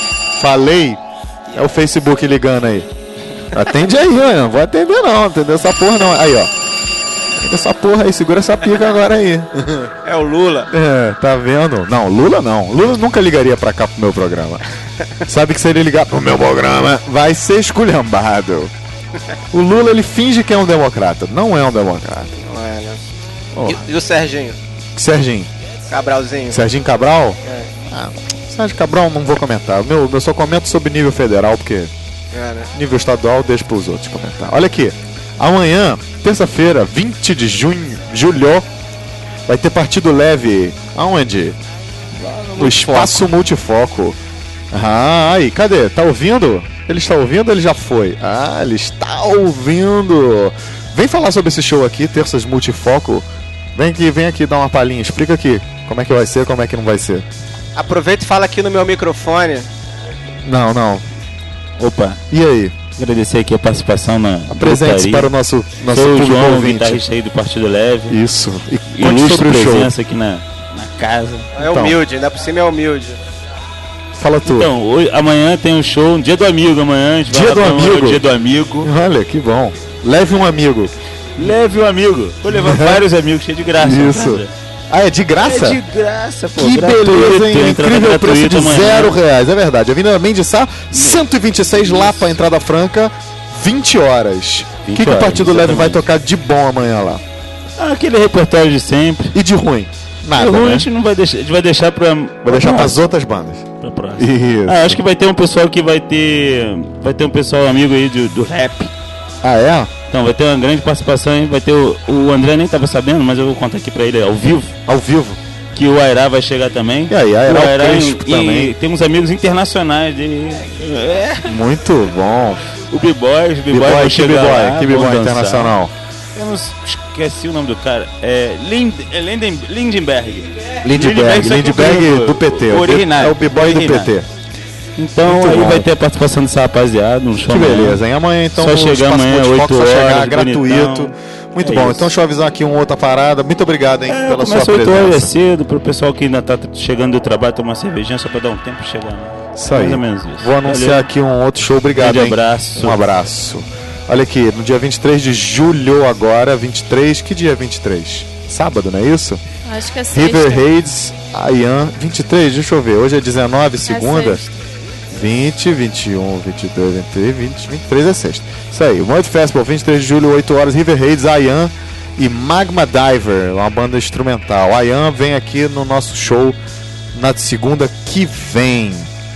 Falei. É o Facebook ligando aí. Atende aí, mano. Não vou atender não. Entendeu essa porra não. Aí, ó. Atende essa porra aí. Segura essa pica agora aí. É o Lula. É, tá vendo? Não, Lula não. Lula nunca ligaria pra cá pro meu programa. Sabe que se ele ligar pro meu programa, vai ser esculhambado. O Lula, ele finge que é um democrata. Não é um democrata. Não é, né? Ó. E, e o Serginho? Serginho. Cabralzinho? Serginho Cabral? É. Ah, Sérgio Cabral não vou comentar. Meu, eu só comento sobre nível federal, porque É, né? nível estadual deixa pros outros comentar. Olha aqui. Amanhã, terça-feira, vinte de junho, julho, vai ter partido leve. Aonde? No Espaço Multifoco. Ah, aí, cadê? Tá ouvindo? Ele está ouvindo ou ele já foi? Ah, ele está ouvindo. Vem falar sobre esse show aqui, Terças Multifoco. Vem aqui, vem aqui dar uma palhinha. Explica aqui como é que vai ser, como é que não vai ser. Aproveita e fala aqui no meu microfone. Não, não. Opa, E aí? agradecer aqui a participação na Presentes gritaria. para o nosso, nosso Sou o público João, ouvinte. guitarrista aí do Partido Leve. Isso. E conte Ilustre sobre o show. presença aqui na, na casa. É Então. humilde, ainda por cima é humilde. Fala tu. Então, hoje, amanhã tem um show, um dia do amigo amanhã. A gente vai Dia lá do comemorar amigo? o Dia do amigo. Olha, que bom. Leve um amigo. Leve um amigo. Vou levar vários amigos, cheio de graça. Isso. Cara. Ah, é de graça? É de graça, pô. Que gratuito, beleza, hein? entrada Incrível preço de gratuita amanhã. zero reais. É verdade. Avenida Mendes Sá, cento e vinte e seis, lá pra entrada franca, vinte horas. O que, que o horas, Partido Leve vai exatamente. tocar de bom amanhã lá? Ah, aquele repertório de sempre. E de ruim? Nada, E o ruim né? a gente não vai deixar, a gente vai deixar pra... Vai deixar pras outras bandas. Pra próxima. Isso. Ah, acho que vai ter um pessoal que vai ter... Vai ter um pessoal amigo aí do, do rap. Ah, é? Então, vai ter uma grande participação aí. Vai ter o, o André nem tava sabendo, mas eu vou contar aqui pra ele ao vivo. Ao vivo. Que o Airá vai chegar também. E aí, Airá, o o Airá Crespo e, também. e tem uns amigos internacionais de... É, Muito bom. o B-Boys, o B-Boy B-Boy, vai que chegar B-Boy, lá, que vão B-Boy dançar. internacional. Eu não esqueci o nome do cara. É, Lind, é Linden, Lindenberg. Lindbergh, só que Lindbergh o- do P T. o original. É o B-Boy do P original. T. Então Muito aí bom. vai ter a participação dessa rapaziada, um show Que amanhã. beleza, hein? Amanhã então Só no chegar Espaço amanhã, Multifoco, oito só chegar horas, gratuito. bonitão. Muito É bom, isso. então deixa eu avisar aqui uma outra parada. Muito obrigado, hein, É, pela sua começa oito horas, é presença. cedo, pro pessoal que ainda tá chegando do trabalho tomar uma cervejinha só pra dar um tempo pra chegar. Né? Isso aí. Mais ou menos isso. Vou anunciar Valeu. aqui um outro show, obrigado, Grande hein? abraço. Um abraço. Olha aqui, no dia vinte e três de julho agora, vinte e três, que dia é vinte e três? Sábado, não é isso? Acho que é sexta. River Hades, Ayan, vinte e três, deixa eu ver, hoje é dezenove, segunda? É sexta. vinte, vinte e um, vinte e dois, vinte e três, vinte, vinte e três é sexta. Isso aí, o Mud Festival, vinte e três de julho, oito horas, River Hades, Ayan e Magma Diver, uma banda instrumental. Ayan vem aqui no nosso show na segunda que vem.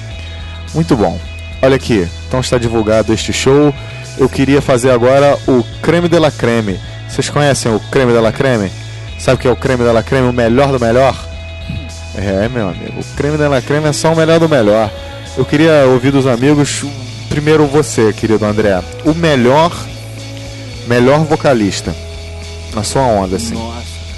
Muito bom. Olha aqui, então está divulgado este show. Eu queria fazer agora o Creme de la Creme. Vocês conhecem o Creme de la Creme? Sabe o que é o Creme de la Creme? O melhor do melhor? É, meu amigo, o Creme de la Creme é só o melhor do melhor. Eu queria ouvir dos amigos, primeiro você, querido André, o melhor, melhor vocalista, na sua onda, assim. Nossa.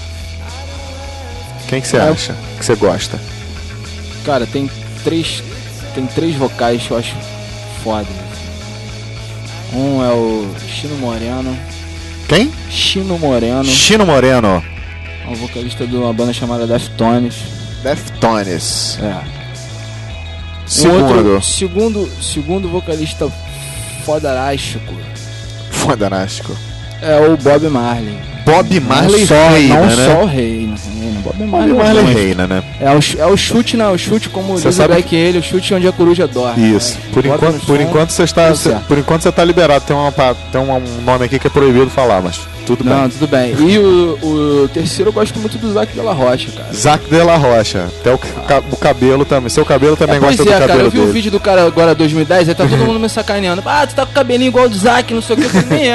Quem que você É. acha que você gosta? Cara, tem três. Tem três vocais que eu acho foda. Um é o Chino Moreno. Quem? Chino Moreno. Chino Moreno. É um vocalista de uma banda chamada Deftones. Deftones. É. Um Segundo. outro, segundo, segundo vocalista fodarástico Fodanástico. é o Bob Marley. Bob Marley não só, reina, não né? só o rei, né? Bob Bob Marley, Marley é o- reina, né? É o, ch- é o chute, não, o chute como Você diz o sabe Black ele, o chute onde a coruja dorme. Isso. né? Por Bota enquanto, no por som, enquanto você está, tudo certo. por enquanto você está liberado. Tem uma pa- tem um um nome aqui que é proibido falar, mas tudo Não, bem. tudo bem. E o, o terceiro eu gosto muito do Zac Della Rocha, cara. Zac de la Rocha. Até o, ca- o cabelo também. Seu cabelo também É, pois gosta é, do cara, cabelo eu vi dele. o vídeo do cara agora dois mil e dez, aí tá todo mundo me sacaneando. Ah, tu tá com o cabelinho igual ao do Zac, não sei o que. Eu falei, nem é.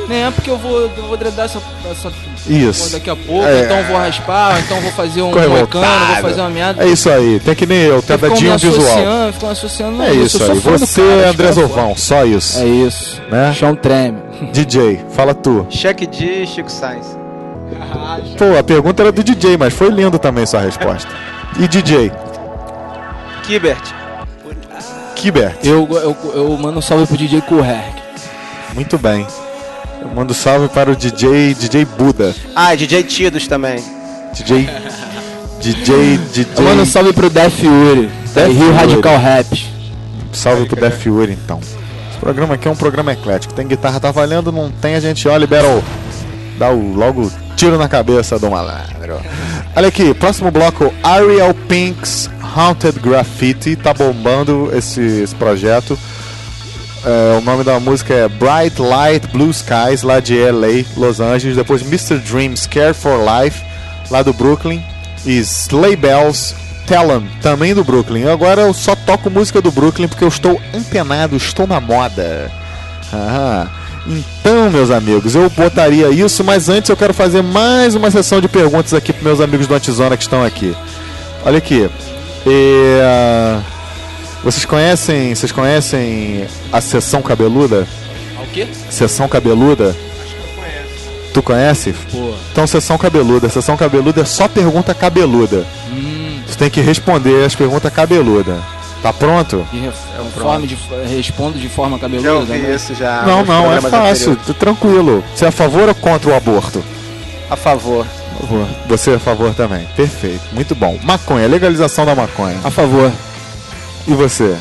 Nem é porque eu vou, eu vou dreadar essa, essa Isso. porra daqui a pouco, É. então eu vou raspar, então eu vou fazer um Ficou moicano, vou revoltado. fazer uma merda. É isso aí, tem que nem eu, tem Ficam me dadinho visual. associando, ficam associando. É não, eu isso sou aí, fã do você cara, é acho André que é Zovão, só isso. É isso, Né? chão treme. D J, fala tu. Cheque de Chico Sainz. Pô, a pergunta era do D J, mas foi lindo também sua resposta. E D J? Kibert. Kibert. Eu, eu, eu mando um salve pro D J Kurherk. Muito bem. Eu mando salve para o D J, D J Buda. Ah, D J Tidos também. D J... D J... D J... Eu mando um salve pro Def Fury, da Def Rio Fury. Radical Rap. Salve pro Def Fury, então. Esse programa aqui é um programa eclético. Tem guitarra, tá valendo, não tem, a gente olha, libera o... Dá o, logo tiro na cabeça do malandro. Olha aqui, próximo bloco, Ariel Pink's Haunted Graffiti. Tá bombando esse, esse projeto. É, o nome da música é Bright Light Blue Skies, lá de L A, Los Angeles. Depois mister Dreams Care for Life, lá do Brooklyn. E Sleigh Bells, Tell 'em, também do Brooklyn. Agora eu só toco música do Brooklyn porque eu estou antenado, estou na moda. Ah, então, meus amigos, eu botaria isso, mas antes eu quero fazer mais uma sessão de perguntas aqui para meus amigos do Antizona que estão aqui. Olha aqui. E, uh, vocês conhecem, vocês conhecem a Sessão Cabeluda? O quê? Sessão Cabeluda? Tu conhece? Pô. Então, Sessão Cabeluda. Sessão Cabeluda é só pergunta cabeluda. Hum. Você tem que responder as perguntas cabeludas. Tá pronto? De ref- forma de, respondo de forma cabeluda. Já ouvi né? isso já. Não, nos não, é programas fácil. anteriores. Tô tranquilo. Você é a favor ou contra o aborto? A favor. A favor. Você é a favor também. Perfeito. Muito bom. Maconha, legalização da maconha. A favor. E você?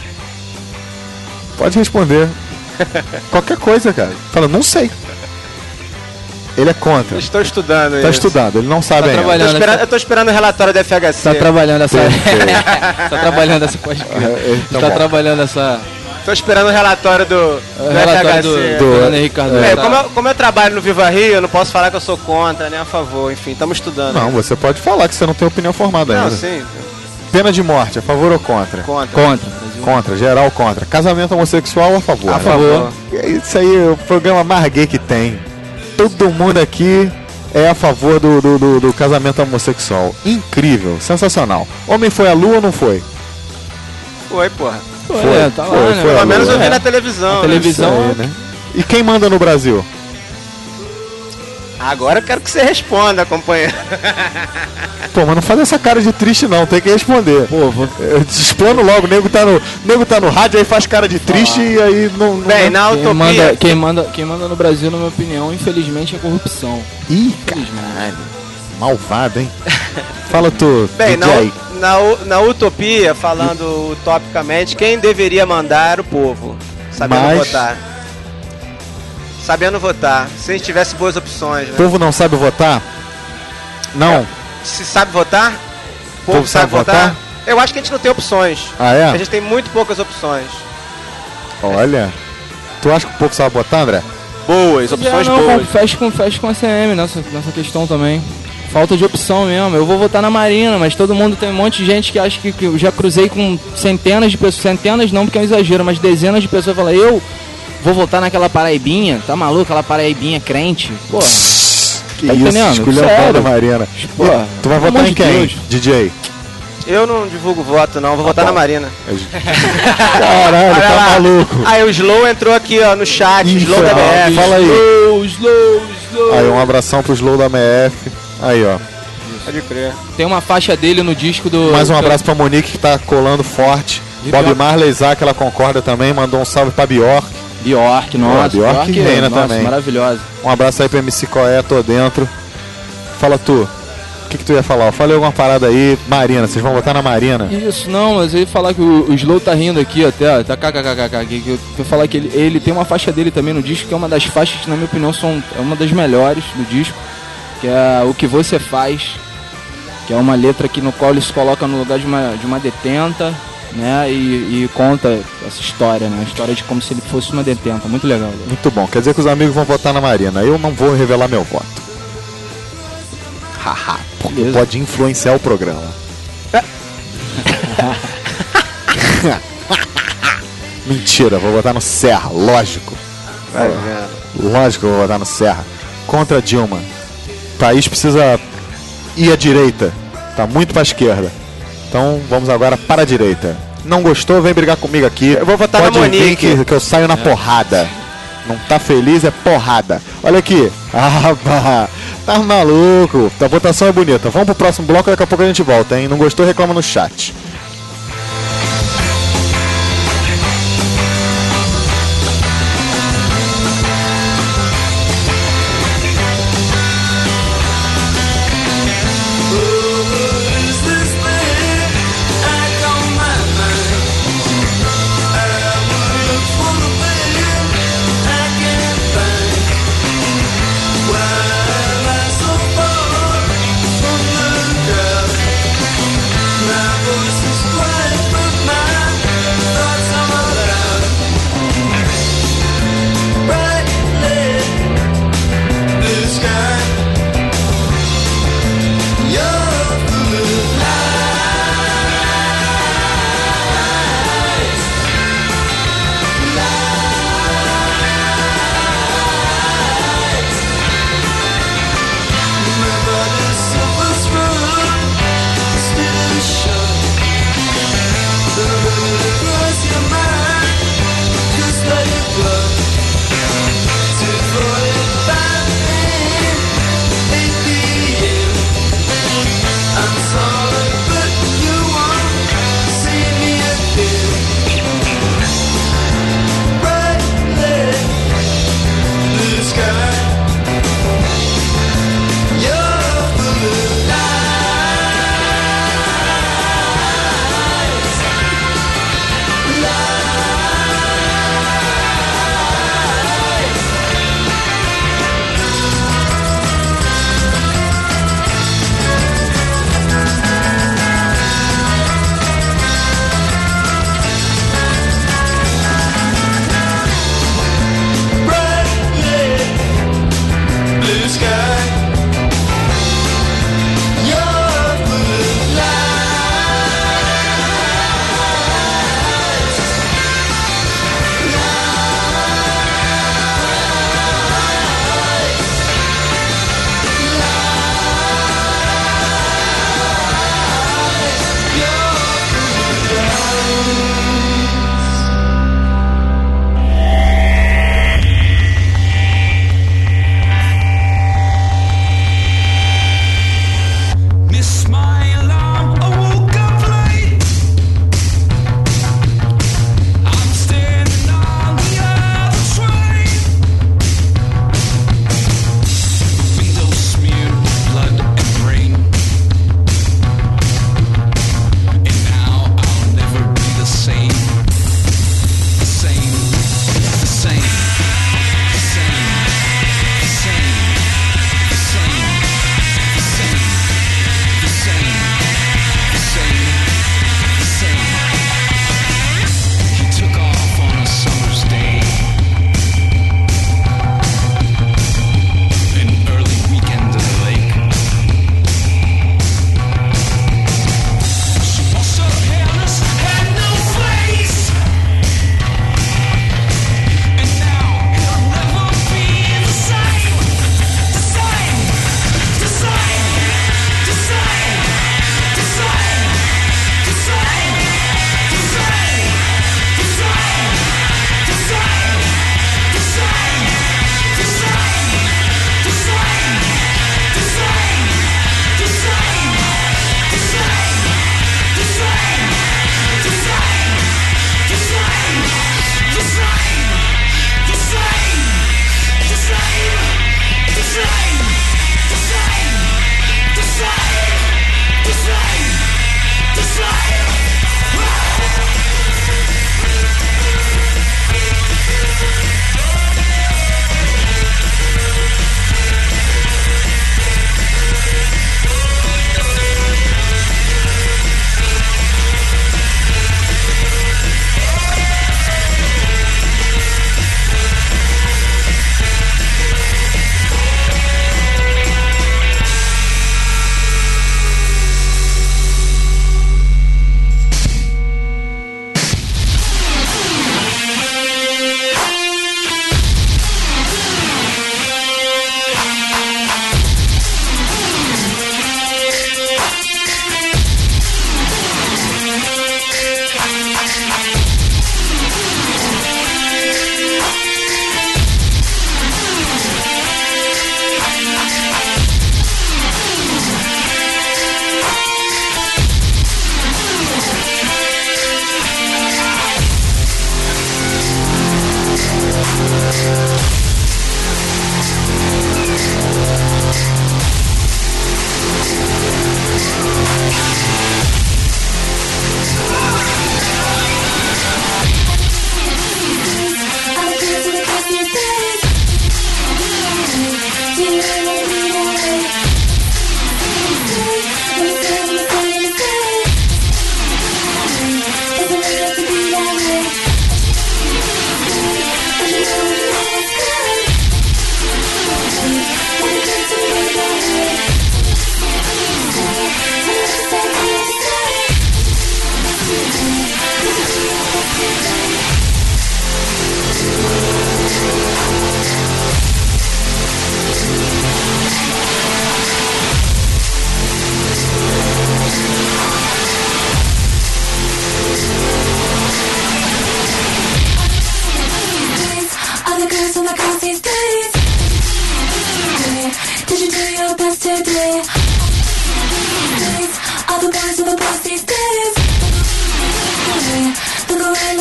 Pode responder. Qualquer coisa, cara. Fala, não sei. Ele é contra. Estou estudando Tá isso. estudando, ele não sabe Tá ainda. Eu tô, trabalhando. esperando, eu tô esperando o relatório da F H C. Tá trabalhando essa. Perfeito. tá trabalhando essa pode crer. É, então tá bom. trabalhando essa. Tô esperando o relatório do, do relatório F H C. do, Do- Fernando Henrique Cardoso. É, Tá. como, eu, como eu trabalho no Viva Rio, eu não posso falar que eu sou contra nem a favor. Enfim, estamos estudando. Não, você pode falar que você não tem opinião formada Não, ainda. sim. Pena de morte, a favor ou contra? Contra. Contra. Brasil. Contra, geral contra. Casamento homossexual a favor. A né? favor. Isso aí é o programa mais gay que tem. Todo mundo aqui é a favor do, do, do- do casamento homossexual. Incrível, sensacional. Homem foi à lua ou não foi? Foi, porra. Foi, Foi, é, tá foi, lá, foi. né? Pelo a menos lua. eu vi É. na televisão. Na né? televisão. Isso aí, né? E quem manda no Brasil? Agora eu quero que você responda, companheiro. Pô, mas não faz essa cara de triste não, tem que responder. Pô, vou... Eu te explano logo, o nego tá no, nego tá no rádio, aí faz cara de triste e aí não... não Bem, na Quem utopia. manda, quem, manda, quem manda no Brasil, na minha opinião, infelizmente, é corrupção. Ih, caralho. Malvado, hein? Fala tu, Bem, D na, J. na, u- na utopia, falando utopicamente, quem deveria mandar era o povo. Sabendo Mas- votar. Sabendo votar. Se a gente tivesse boas opções, O né? povo não sabe votar? Não. Se sabe votar, o povo, Povo sabe, sabe votar. votar? Eu acho que a gente não tem opções. Ah, A é? gente tem muito poucas opções. Olha. Tu acha que o povo sabe votar, André? Boas, Já opções não, boas. fecha com, fecha com a C M nessa, nessa questão também. Falta de opção mesmo. Eu vou votar na Marina, mas todo mundo tem um monte de gente que acha que, que eu já cruzei com centenas de pessoas. Centenas não, porque é um exagero, mas dezenas de pessoas falam, eu vou votar naquela paraibinha, tá maluco? Aquela paraibinha crente. Pô, Que Tá isso, entendendo? escolheu a Sério? Marina. Pô, Tu vai pelo votar amor em de quem, Deus. D J? Eu não divulgo voto, não. Vou Tá votar bom. na Marina. Caralho, Olha tá lá. maluco. Aí o Slow entrou aqui, ó, no chat. Ih, Slow foi da mal. B F. Fala aí. Slow, slow, slow. Aí, um abração pro Slow da M F. Aí, ó. Pode crer. Tem uma faixa dele no disco do... Mais um abraço pra Monique que tá colando forte. E Bob Bjork. Marley, Isaac, ela concorda também. Mandou um salve pra Bjork. Bjork, nossa. Pô, Bjork reina nossa, também. maravilhosa. Um abraço aí pro M C Coé, tô dentro. Fala tu. O que, que tu ia falar? Eu falei alguma parada aí. Marina, vocês vão votar na Marina? Isso, não, mas eu ia falar que o, o Slow tá rindo aqui até, ó, tá kkkk, que que eu vou falar que ele, ele tem uma faixa dele também no disco, que é uma das faixas que, na minha opinião, são, é uma das melhores do disco, que é O Que Você Faz, que é uma letra que, no qual ele se coloca no lugar de uma, de uma detenta, né, e, e conta essa história, né, a história de como se ele fosse uma detenta, muito legal. Né? Muito bom. Quer dizer que os amigos vão votar na Marina. Eu não vou revelar meu voto. Haha, porque Beleza. pode influenciar o programa. Mentira, vou votar no Serra, lógico. Vai vendo. Lógico que eu vou votar no Serra. Contra Dilma. O país precisa ir à direita. Tá muito pra esquerda. Então vamos agora para a direita. Não gostou, vem brigar comigo aqui. Eu vou votar Pode na vir Monique. que, que eu saio na É. porrada. Não tá feliz, é porrada. Olha aqui. Ah, pá. Tá maluco. A votação é bonita. Vamos pro próximo bloco, daqui a pouco a gente volta, hein? Não gostou, reclama no chat. Is this thing I call my mind? I will look for the thing I can't find. Why am I so far from the crowd? My voice is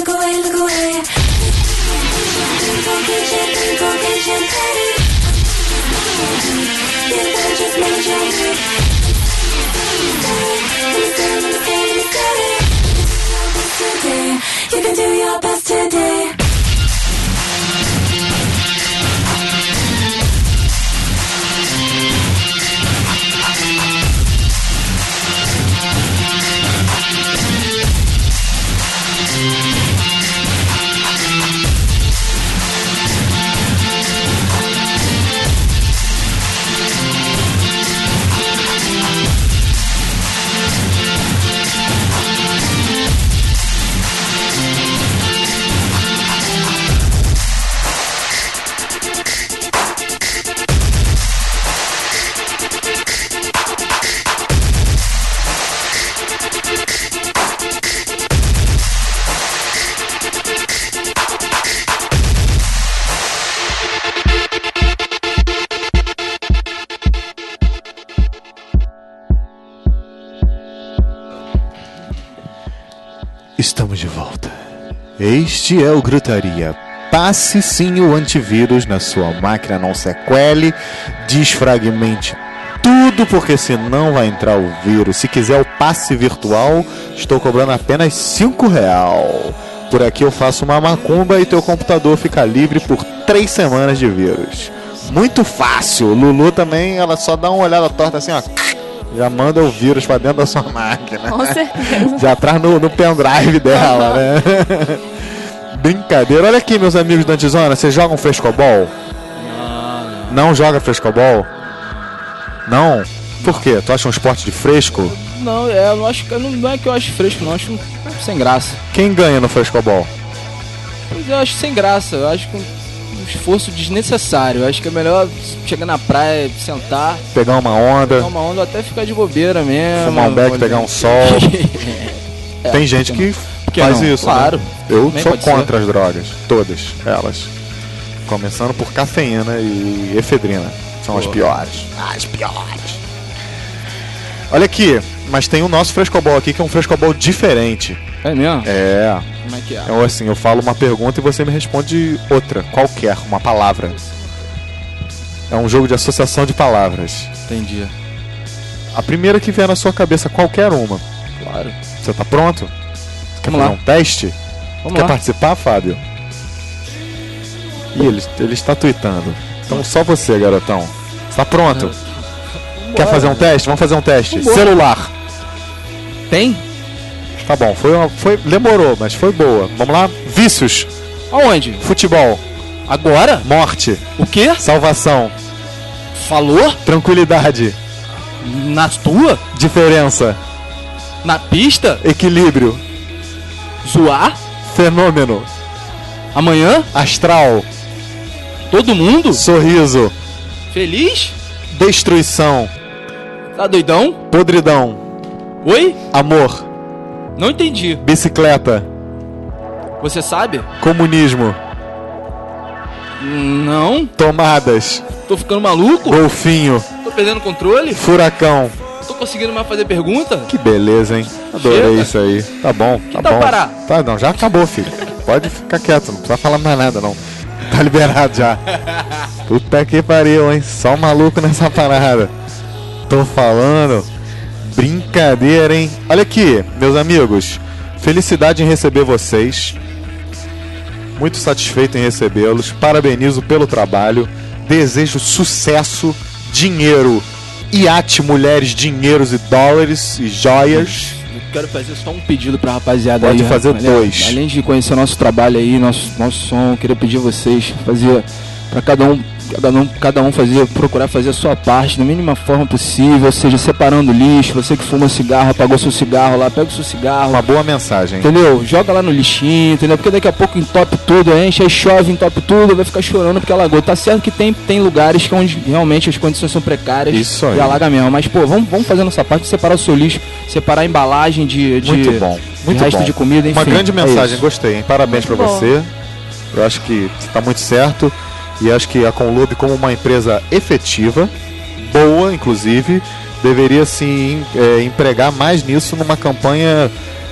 look away, look away. Don't get champagne, don't get champagne. If I just made you leave. Today, you can do your best today. Estamos de volta. Este é o Gritaria. Passe sim o antivírus na sua máquina, não sequele, desfragmente tudo, porque senão vai entrar o vírus. Se quiser o passe virtual, estou cobrando apenas cinco reais. Por aqui eu faço uma macumba e teu computador fica livre por três semanas de vírus. Muito fácil. Lulu também, ela só dá uma olhada torta assim, ó. Já manda o vírus pra dentro da sua máquina. Com certeza. Já traz no, no pendrive dela, né? Brincadeira. Olha aqui, meus amigos da Antizona. Vocês jogam frescobol? Não. Não joga frescobol? Não? Por quê? Tu acha um esporte de fresco? Não, é, eu não acho que não, não é que eu acho fresco, não, eu acho sem graça. Quem ganha no frescobol? Mas eu acho sem graça, eu acho que um, um esforço desnecessário. Eu acho que é melhor chegar na praia, sentar, pegar uma onda, pegar uma onda, até ficar de bobeira mesmo. Fumar um beck, pegar um sol. É, tem gente que, que faz não? isso. Claro. Né? Eu também sou contra ser. as drogas, todas elas. Começando por cafeína e efedrina. São Pô. as piores. As piores. Olha aqui, mas tem o nosso frescobol aqui, que é um frescobol diferente. É mesmo? É. Como é que é? Eu, assim, eu falo uma pergunta e você me responde outra, qualquer, uma palavra. É um jogo de associação de palavras. Entendi. A primeira que vier na sua cabeça, qualquer uma. Claro. Você tá pronto? Quer Vamos fazer lá. um teste? Vamos Quer lá. participar, Fábio? Ih, ele, ele está tweetando. Então só você, garotão. Está pronto? Quer fazer um teste? Vamos fazer um teste. Vambora. Celular. Tem? Tá bom, foi, uma, foi demorou, mas foi boa. Vamos lá? Vícios. Aonde? Futebol. Agora? Morte. O quê? Salvação. Falou? Tranquilidade. Na tua? Diferença. Na pista? Equilíbrio. Zoar? Fenômeno. Amanhã? Astral. Todo mundo? Sorriso. Feliz? Destruição. Tá doidão? Podridão. Oi? Amor. Não entendi. Bicicleta. Você sabe? Comunismo. Não. Tomadas. Tô ficando maluco? Golfinho. Tô perdendo controle? Furacão. Tô conseguindo mais fazer pergunta? Que beleza, hein? Adorei Chega. isso aí. Tá bom, tá tal bom. parar? Tá, não, já acabou, filho. Pode ficar quieto, não precisa falar mais nada, não. Tá liberado já. Puta que pariu, hein? Só um maluco nessa parada. Tô falando. Brincadeira, hein? Olha aqui, meus amigos. Felicidade em receber vocês. Muito satisfeito em recebê-los. Parabenizo pelo trabalho. Desejo sucesso, dinheiro, iate, mulheres, dinheiros e dólares e joias. Eu quero fazer só um pedido pra rapaziada Pode aí. fazer rapaz. dois. Além de conhecer nosso trabalho aí, nosso, nosso som, eu queria pedir a vocês fazer pra cada um, cada um, cada um fazer, procurar fazer a sua parte da mínima forma possível, ou seja, separando lixo. Você que fuma cigarro, apagou seu cigarro lá, pega o seu cigarro. Uma boa mensagem. Entendeu? Joga lá no lixinho, entendeu? Porque daqui a pouco entope tudo, enche, aí chove, entope tudo, vai ficar chorando porque alagou. Tá certo que tem, tem lugares que onde realmente as condições são precárias. Isso aí. E alaga mesmo. Mas, pô, vamos, vamos fazer nossa parte, separar o seu lixo, separar a embalagem de, de, Muito bom, muito de resto bom. de comida, enfim. Uma grande é mensagem, isso. gostei, hein? Parabéns pra Bom. você. Eu acho que está muito certo. E acho que a Conlube, como uma empresa efetiva, boa inclusive, deveria sim é, empregar mais nisso numa campanha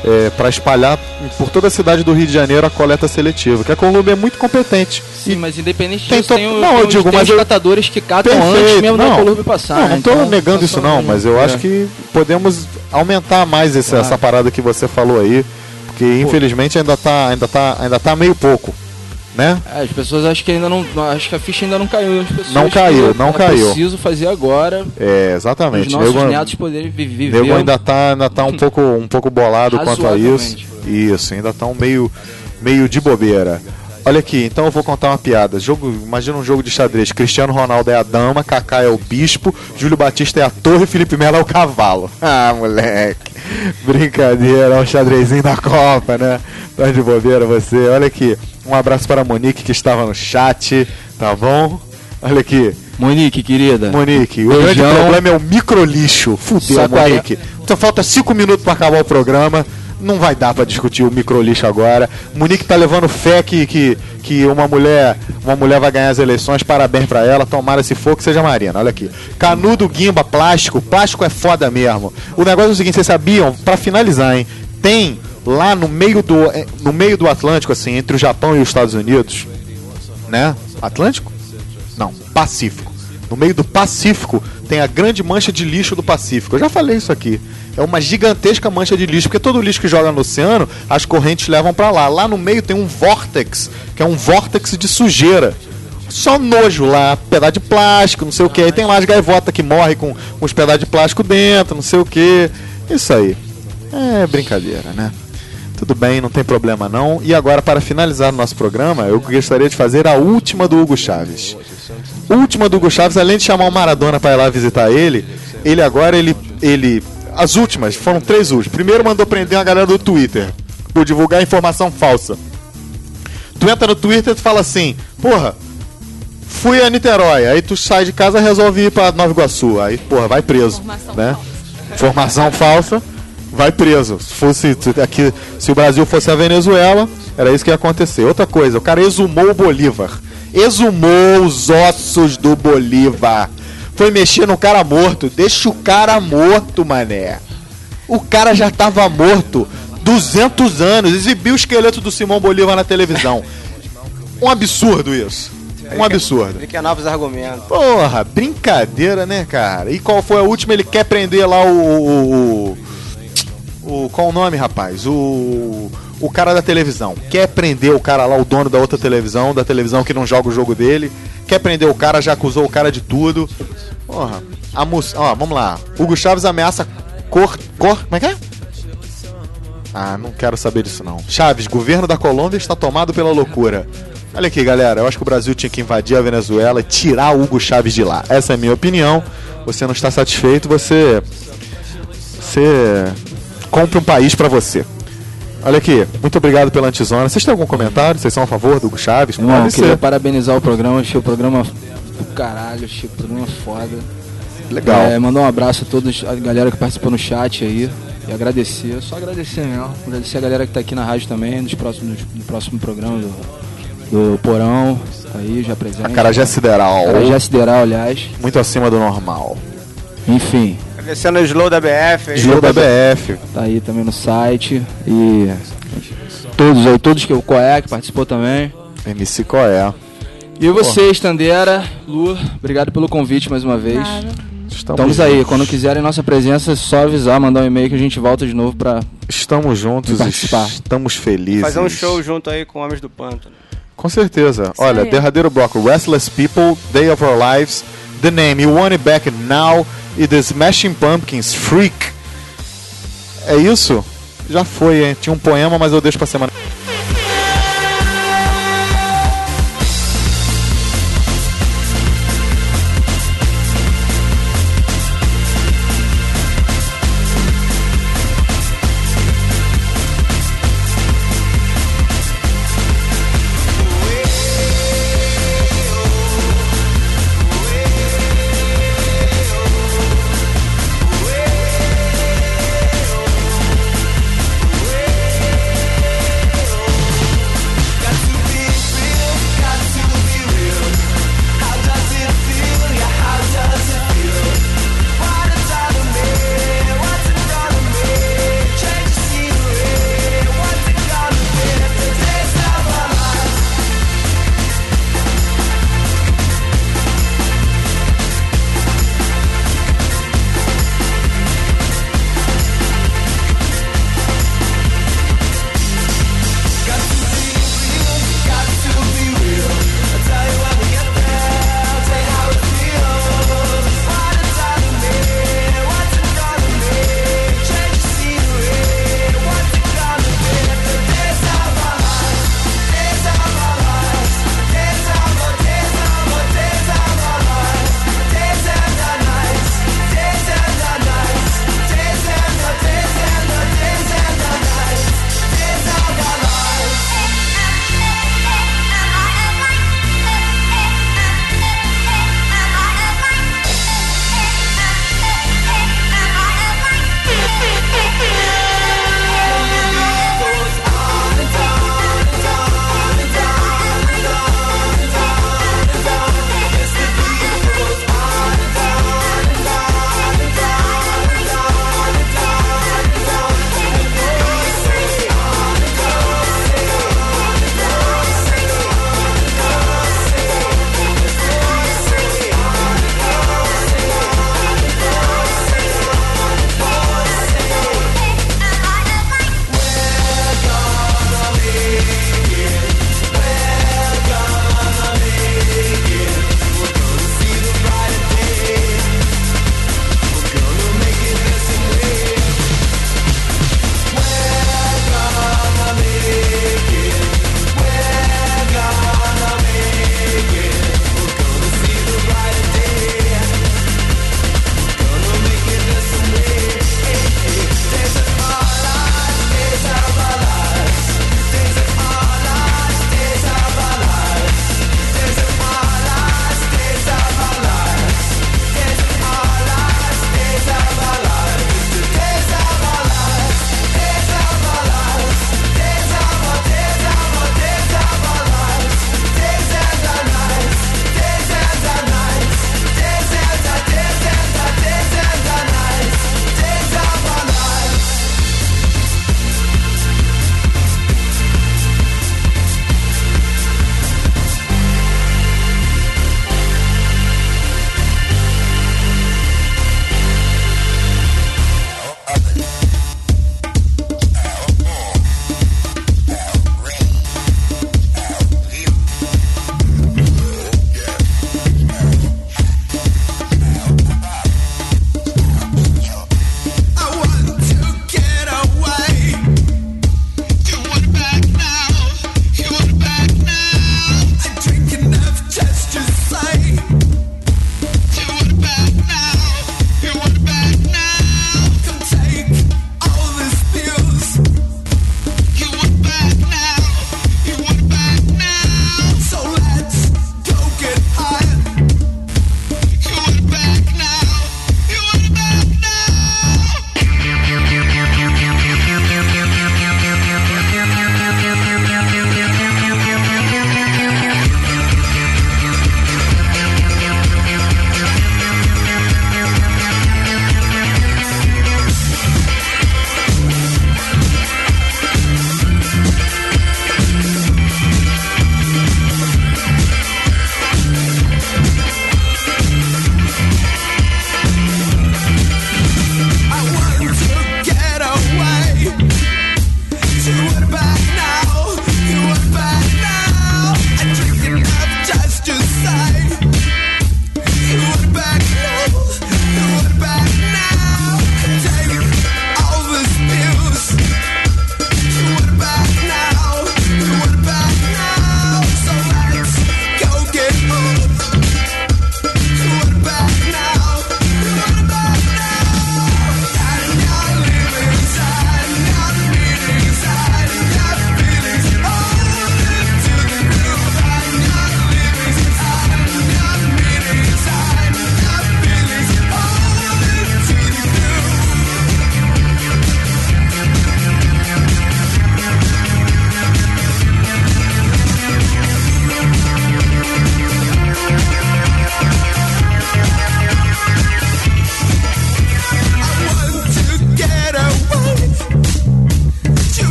é, para espalhar por toda a cidade do Rio de Janeiro a coleta seletiva, que a Colômbia é muito competente. Sim, mas independente tem disso, to... tem, o, não, tem eu os, digo, tem mas os eu... catadores que catam Perfeito. antes mesmo não, da Colômbia passar. Não, não né? estou Então, negando tá isso só não, um- mas eu é. acho que podemos aumentar mais esse, Claro. essa parada que você falou aí, porque infelizmente ainda tá, ainda tá, ainda tá meio pouco, né? É, as pessoas acham que ainda não. Acho que a ficha ainda não caiu. As pessoas Não caiu, que não é caiu. preciso fazer agora. É, exatamente. Os nossos Nego- netos poderem vi- viver. Nego ainda tá, ainda tá um pouco, um pouco bolado quanto a isso. Razoavelmente. Isso, ainda tá um meio, meio de bobeira. Olha aqui, então eu vou contar uma piada. Jogo, imagina um jogo de xadrez. Cristiano Ronaldo é a dama, Kaká é o bispo, Júlio Batista é a torre, Felipe Melo é o cavalo. Ah, moleque. Brincadeira, é um xadrezinho da Copa, né? Tá de bobeira você. Olha aqui, um abraço para a Monique que estava no chat, tá bom? Olha aqui. Monique, querida. Monique, o Beijão. grande problema é o microlixo. Fudeu, Saco aí. Monique. Então falta cinco minutos para acabar o programa. Não vai dar para discutir o microlixo agora. Monique tá levando fé que, que, que uma mulher uma mulher vai ganhar as eleições. Parabéns para ela. Tomara se for que seja Marina. Olha aqui. Canudo, guimba, plástico. Plástico é foda mesmo. O negócio é o seguinte, vocês sabiam? Para finalizar, hein? Tem lá no meio do eh, no meio do Atlântico, assim, entre o Japão e os Estados Unidos, né? Atlântico? Não, Pacífico. No meio do Pacífico tem a grande mancha de lixo do Pacífico. Eu já falei isso aqui. É uma gigantesca mancha de lixo, porque todo lixo que joga no oceano, as correntes levam pra lá. Lá no meio tem um vórtex, que é um vórtex de sujeira. Só nojo lá, pedaço de plástico, não sei o que. Aí tem lá as gaivotas que morrem com, com os pedaços de plástico dentro, não sei o que. Isso aí. É brincadeira, né? Tudo bem, não tem problema não. E agora, para finalizar o nosso programa, eu gostaria de fazer a última do Hugo Chaves. Última do Hugo Chaves, além de chamar o Maradona para ir lá visitar ele, ele agora, ele, ele... As últimas, foram três últimas. Primeiro mandou prender uma galera do Twitter por divulgar informação falsa. Tu entra no Twitter e tu fala assim, porra, fui a Niterói. Aí tu sai de casa e resolve ir pra Nova Iguaçu. Aí, porra, vai preso. Informação né? falsa. Informação falsa, vai preso. Se fosse aqui, se o Brasil fosse a Venezuela, era isso que ia acontecer. Outra coisa, o cara exumou o Bolívar. Exumou os ossos do Bolívar. Foi mexer no cara morto. Deixa o cara morto, mané. O cara já tava morto duzentos anos. Exibiu o esqueleto do Simão Bolívar na televisão. Um absurdo isso. Um absurdo. Ele quer novos argumentos. Porra, brincadeira, né, cara? E qual foi a última? Ele quer prender lá o... o, o, o qual o nome, rapaz? O... O cara da televisão. Quer prender o cara lá, o dono da outra televisão, da televisão que não joga o jogo dele. Quer prender o cara, já acusou o cara de tudo. Porra. A mus... Ó, vamos lá. Hugo Chaves ameaça cor... cor... Como é que é? Ah, não quero saber disso não. Chaves, governo da Colômbia está tomado pela loucura. Olha aqui, galera. Eu acho que o Brasil tinha que invadir a Venezuela e tirar o Hugo Chaves de lá. Essa é a minha opinião. Você não está satisfeito, você... Você... compra um país pra você. Olha aqui, muito obrigado pela antizona. Vocês têm algum comentário? Vocês são a favor do Hugo Chaves? Irmão, Pode queria ser. parabenizar o programa, achei o programa do caralho, achei o programa foda. Legal. É, mandar um abraço a todos, a galera que participou no chat aí. E agradecer, só agradecer mesmo. Agradecer a galera que tá aqui na rádio também, nos próximos, no próximo programa do, do Porão. Tá aí, já presente. Acarajé Sideral. Acarajé Sideral, aliás. Muito acima do normal. Enfim. Agradecendo o Slow da B F. aí. Slow da B F. Tá aí também no site. E todos aí, todos que o Coé que participou também. M C Coé. E vocês, Tandera, Lu, obrigado pelo convite mais uma vez. Nada. Estamos, Estamos aí, juntos. quando quiserem nossa presença, é só avisar, mandar um e-mail que a gente volta de novo pra Estamos juntos, participar. estamos felizes. Fazer um show junto aí com Homens do Pântano. Com certeza. Olha, aí. derradeiro bloco. Restless People, Day of Our Lives, The Name, You Want It Back Now e The Smashing Pumpkins, Freak. É isso? Já foi, hein? Tinha um poema, mas eu deixo pra semana.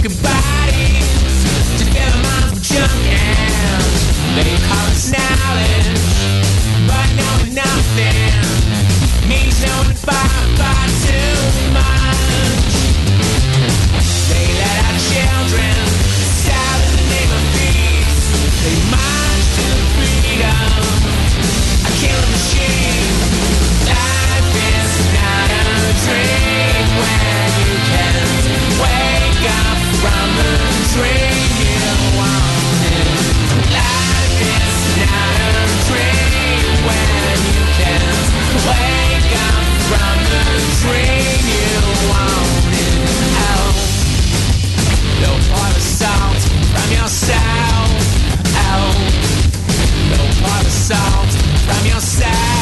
crooked bodies to fill their minds with junk, and they call us knowledge, but knowing nothing means knowing far, far too much. They let our children sell in the name of peace. They march to freedom, a killing machine. Life is not a dream when you can't wake up from the dream you wanted. Life is not a dream when you can't wake up from the dream you wanted. Oh, no part of salt from yourself. Oh, no part of salt from yourself.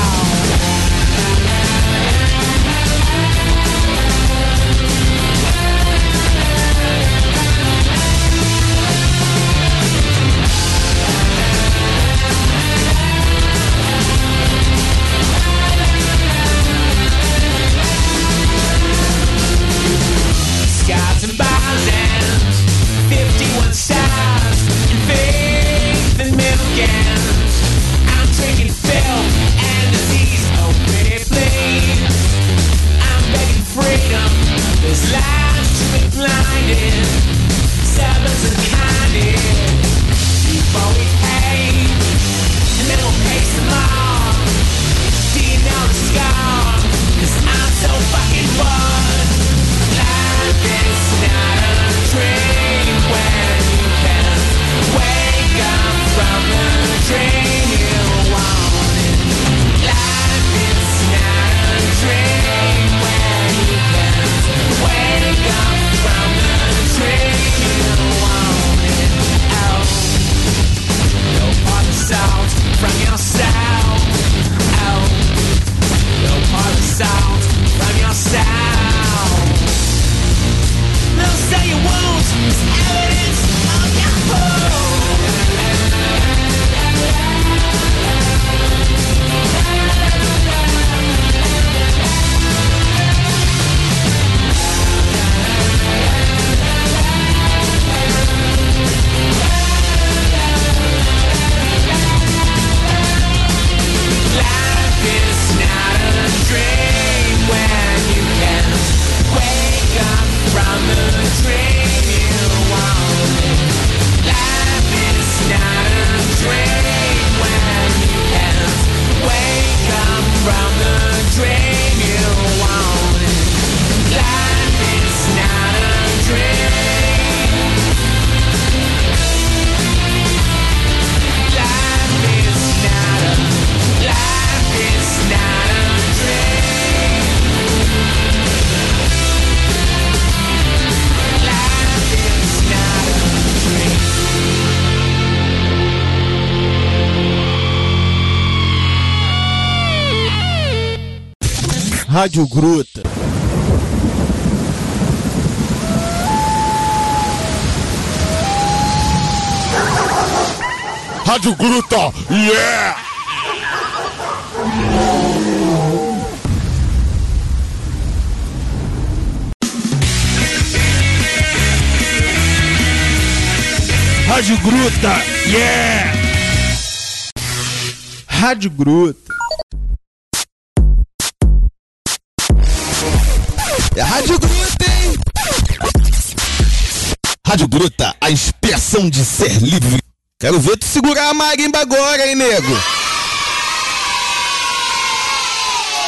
Scars and bosses, fifty-one stars, and faith and milk cans. I'm drinking filth and disease, oh pretty please. I'm begging freedom, this life's to be blinded. Servants and kinded, before we pay, and then we'll pay some more. Do you know the score? 'Cause I'm so fucking bored. Life is not a dream when you can't wake up from the dream you wanted. Life is not a dream when you can't wake up from the dream you wanted. Oh, no part of salt from yourself. Oh, no part of salt from yourself. They'll say you won't, it's evidence of your Life is not a dream when you can't wake up from the dream you wanted. Life is not a dream when you can't wake up from the dream you wanted. Life is not a dream. Life is not a, life is not a dream. Life is not a dream. Rádio Gruta. Rádio Gruta, yeah! Rádio Gruta, yeah! Rádio Gruta. É Rádio Gruta, hein? Rádio Gruta, a expressão de ser livre. Quero ver tu segurar a marimba agora, hein, nego?